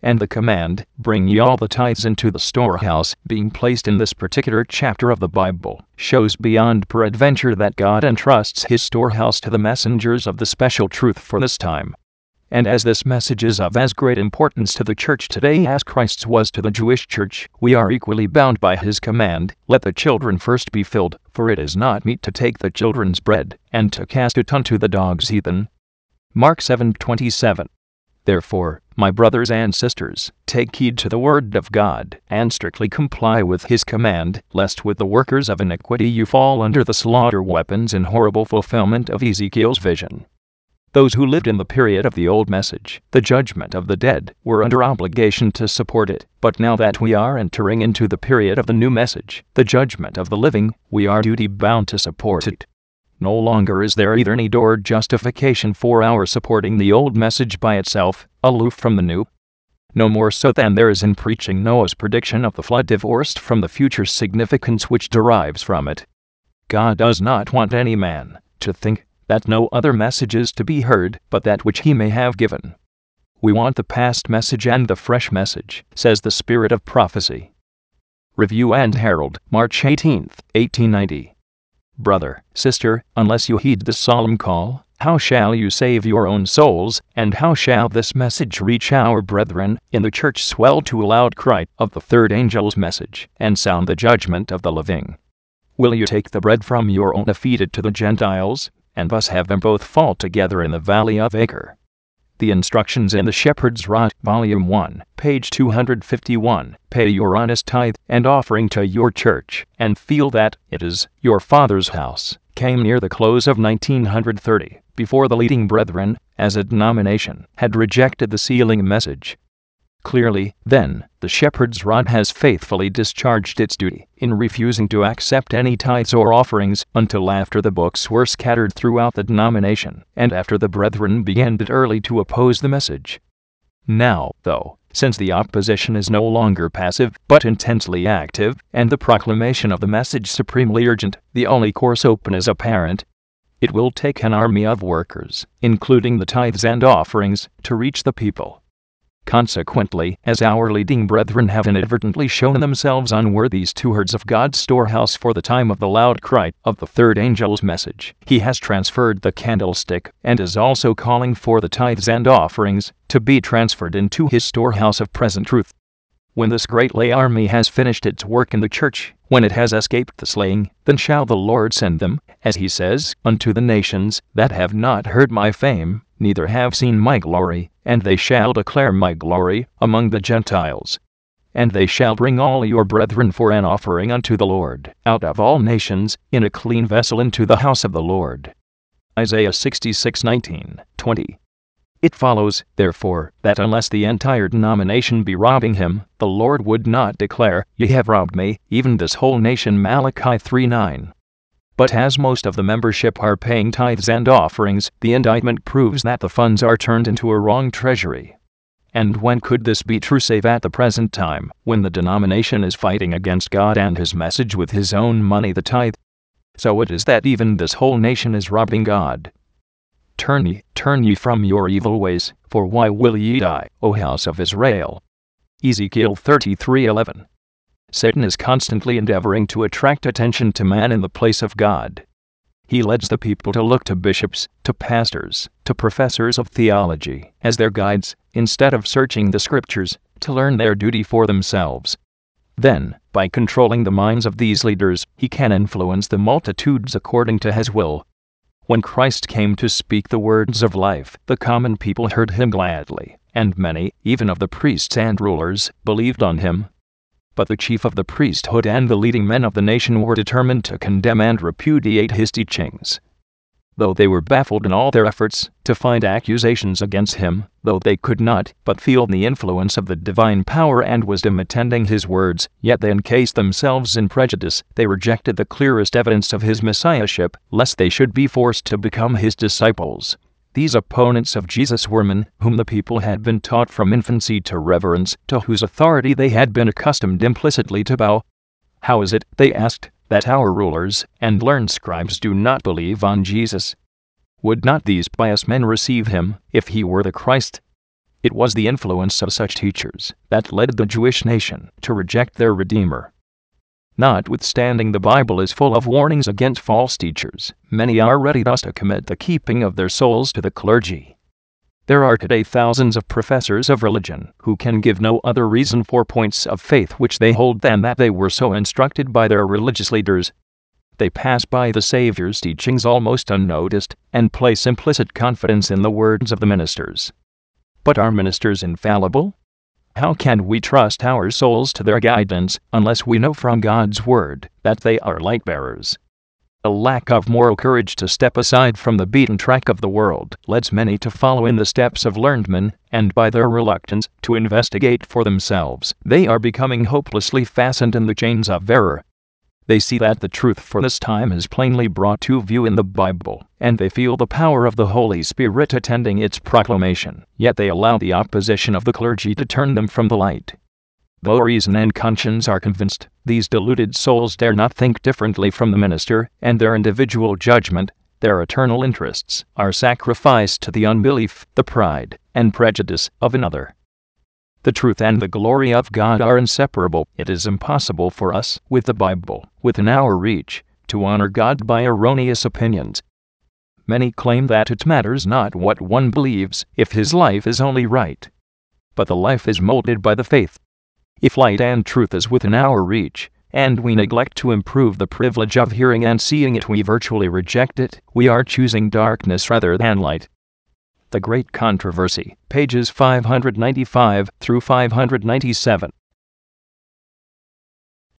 And the command, "Bring ye all the tithes into the storehouse," being placed in this particular chapter of the Bible, shows beyond peradventure that God entrusts his storehouse to the messengers of the special truth for this time. And as this message is of as great importance to the church today as Christ's was to the Jewish church, we are equally bound by his command, "Let the children first be filled, for it is not meet to take the children's bread, and to cast it unto the dogs heathen." Mark 7:27. Therefore, my brothers and sisters, take heed to the word of God, and strictly comply with his command, lest with the workers of iniquity you fall under the slaughter weapons in horrible fulfillment of Ezekiel's vision. Those who lived in the period of the old message, the judgment of the dead, were under obligation to support it, but now that we are entering into the period of the new message, the judgment of the living, we are duty-bound to support it. No longer is there either need or justification for our supporting the old message by itself, aloof from the new. No more so than there is in preaching Noah's prediction of the flood divorced from the future significance which derives from it. God does not want any man to think that no other message is to be heard but that which he may have given. We want the past message and the fresh message, says the Spirit of Prophecy. Review and Herald, March 18, 1890. Brother, sister, unless you heed this solemn call, how shall you save your own souls, and how shall this message reach our brethren in the church swell to a loud cry of the third angel's message, and sound the judgment of the living? Will you take the bread from your own and feed it to the Gentiles, and thus have them both fall together in the valley of Acre? The instructions in the Shepherd's Rod, Volume 1, page 251, pay your honest tithe and offering to your church, and feel that it is your Father's house, came near the close of 1930, before the leading brethren, as a denomination, had rejected the sealing message. Clearly, then, the Shepherd's Rod has faithfully discharged its duty in refusing to accept any tithes or offerings until after the books were scattered throughout the denomination, and after the brethren began but early to oppose the message. Now, though, since the opposition is no longer passive but intensely active, and the proclamation of the message supremely urgent, the only course open is apparent. It will take an army of workers, including the tithes and offerings, to reach the people. Consequently, as our leading brethren have inadvertently shown themselves unworthy stewards of God's storehouse for the time of the loud cry of the third angel's message, he has transferred the candlestick, and is also calling for the tithes and offerings to be transferred into his storehouse of present truth. When this great lay army has finished its work in the church, when it has escaped the slaying, then shall the Lord send them, as he says, unto the nations that have not heard my fame, neither have seen my glory, and they shall declare my glory among the Gentiles. And they shall bring all your brethren for an offering unto the Lord, out of all nations, in a clean vessel into the house of the Lord. Isaiah 66:19, 20. It follows, therefore, that unless the entire denomination be robbing him, the Lord would not declare, "Ye have robbed me, even this whole nation." Malachi 3:9. But as most of the membership are paying tithes and offerings, the indictment proves that the funds are turned into a wrong treasury. And when could this be true save at the present time, when the denomination is fighting against God and his message with his own money, the tithe? So it is that even this whole nation is robbing God. Turn ye from your evil ways, for why will ye die, O house of Israel? Ezekiel 33:11. Satan is constantly endeavoring to attract attention to man in the place of God. He leads the people to look to bishops, to pastors, to professors of theology as their guides, instead of searching the scriptures to learn their duty for themselves. Then, by controlling the minds of these leaders, he can influence the multitudes according to his will. When Christ came to speak the words of life, the common people heard him gladly, and many, even of the priests and rulers, believed on him. But the chief of the priesthood and the leading men of the nation were determined to condemn and repudiate his teachings. Though they were baffled in all their efforts to find accusations against him, though they could not but feel the influence of the divine power and wisdom attending his words, yet they encased themselves in prejudice. They rejected the clearest evidence of his messiahship, lest they should be forced to become his disciples. These opponents of Jesus were men whom the people had been taught from infancy to reverence, to whose authority they had been accustomed implicitly to bow. How is it, they asked, that our rulers and learned scribes do not believe on Jesus? Would not these pious men receive him, if he were the Christ? It was the influence of such teachers that led the Jewish nation to reject their Redeemer. Notwithstanding the Bible is full of warnings against false teachers, many are ready thus to commit the keeping of their souls to the clergy. There are today thousands of professors of religion who can give no other reason for points of faith which they hold than that they were so instructed by their religious leaders. They pass by the Savior's teachings almost unnoticed and place implicit confidence in the words of the ministers. But are ministers infallible? How can we trust our souls to their guidance unless we know from God's word that they are light-bearers? A lack of moral courage to step aside from the beaten track of the world leads many to follow in the steps of learned men, and by their reluctance to investigate for themselves, they are becoming hopelessly fastened in the chains of error. They see that the truth for this time is plainly brought to view in the Bible, and they feel the power of the Holy Spirit attending its proclamation, yet they allow the opposition of the clergy to turn them from the light. Though reason and conscience are convinced, these deluded souls dare not think differently from the minister, and their individual judgment, their eternal interests, are sacrificed to the unbelief, the pride, and prejudice of another. The truth and the glory of God are inseparable. It is impossible for us, with the Bible within our reach, to honor God by erroneous opinions. Many claim that it matters not what one believes, if his life is only right. But the life is molded by the faith. If light and truth is within our reach, and we neglect to improve the privilege of hearing and seeing it, we virtually reject it. We are choosing darkness rather than light. The Great Controversy, pages 595 through 597.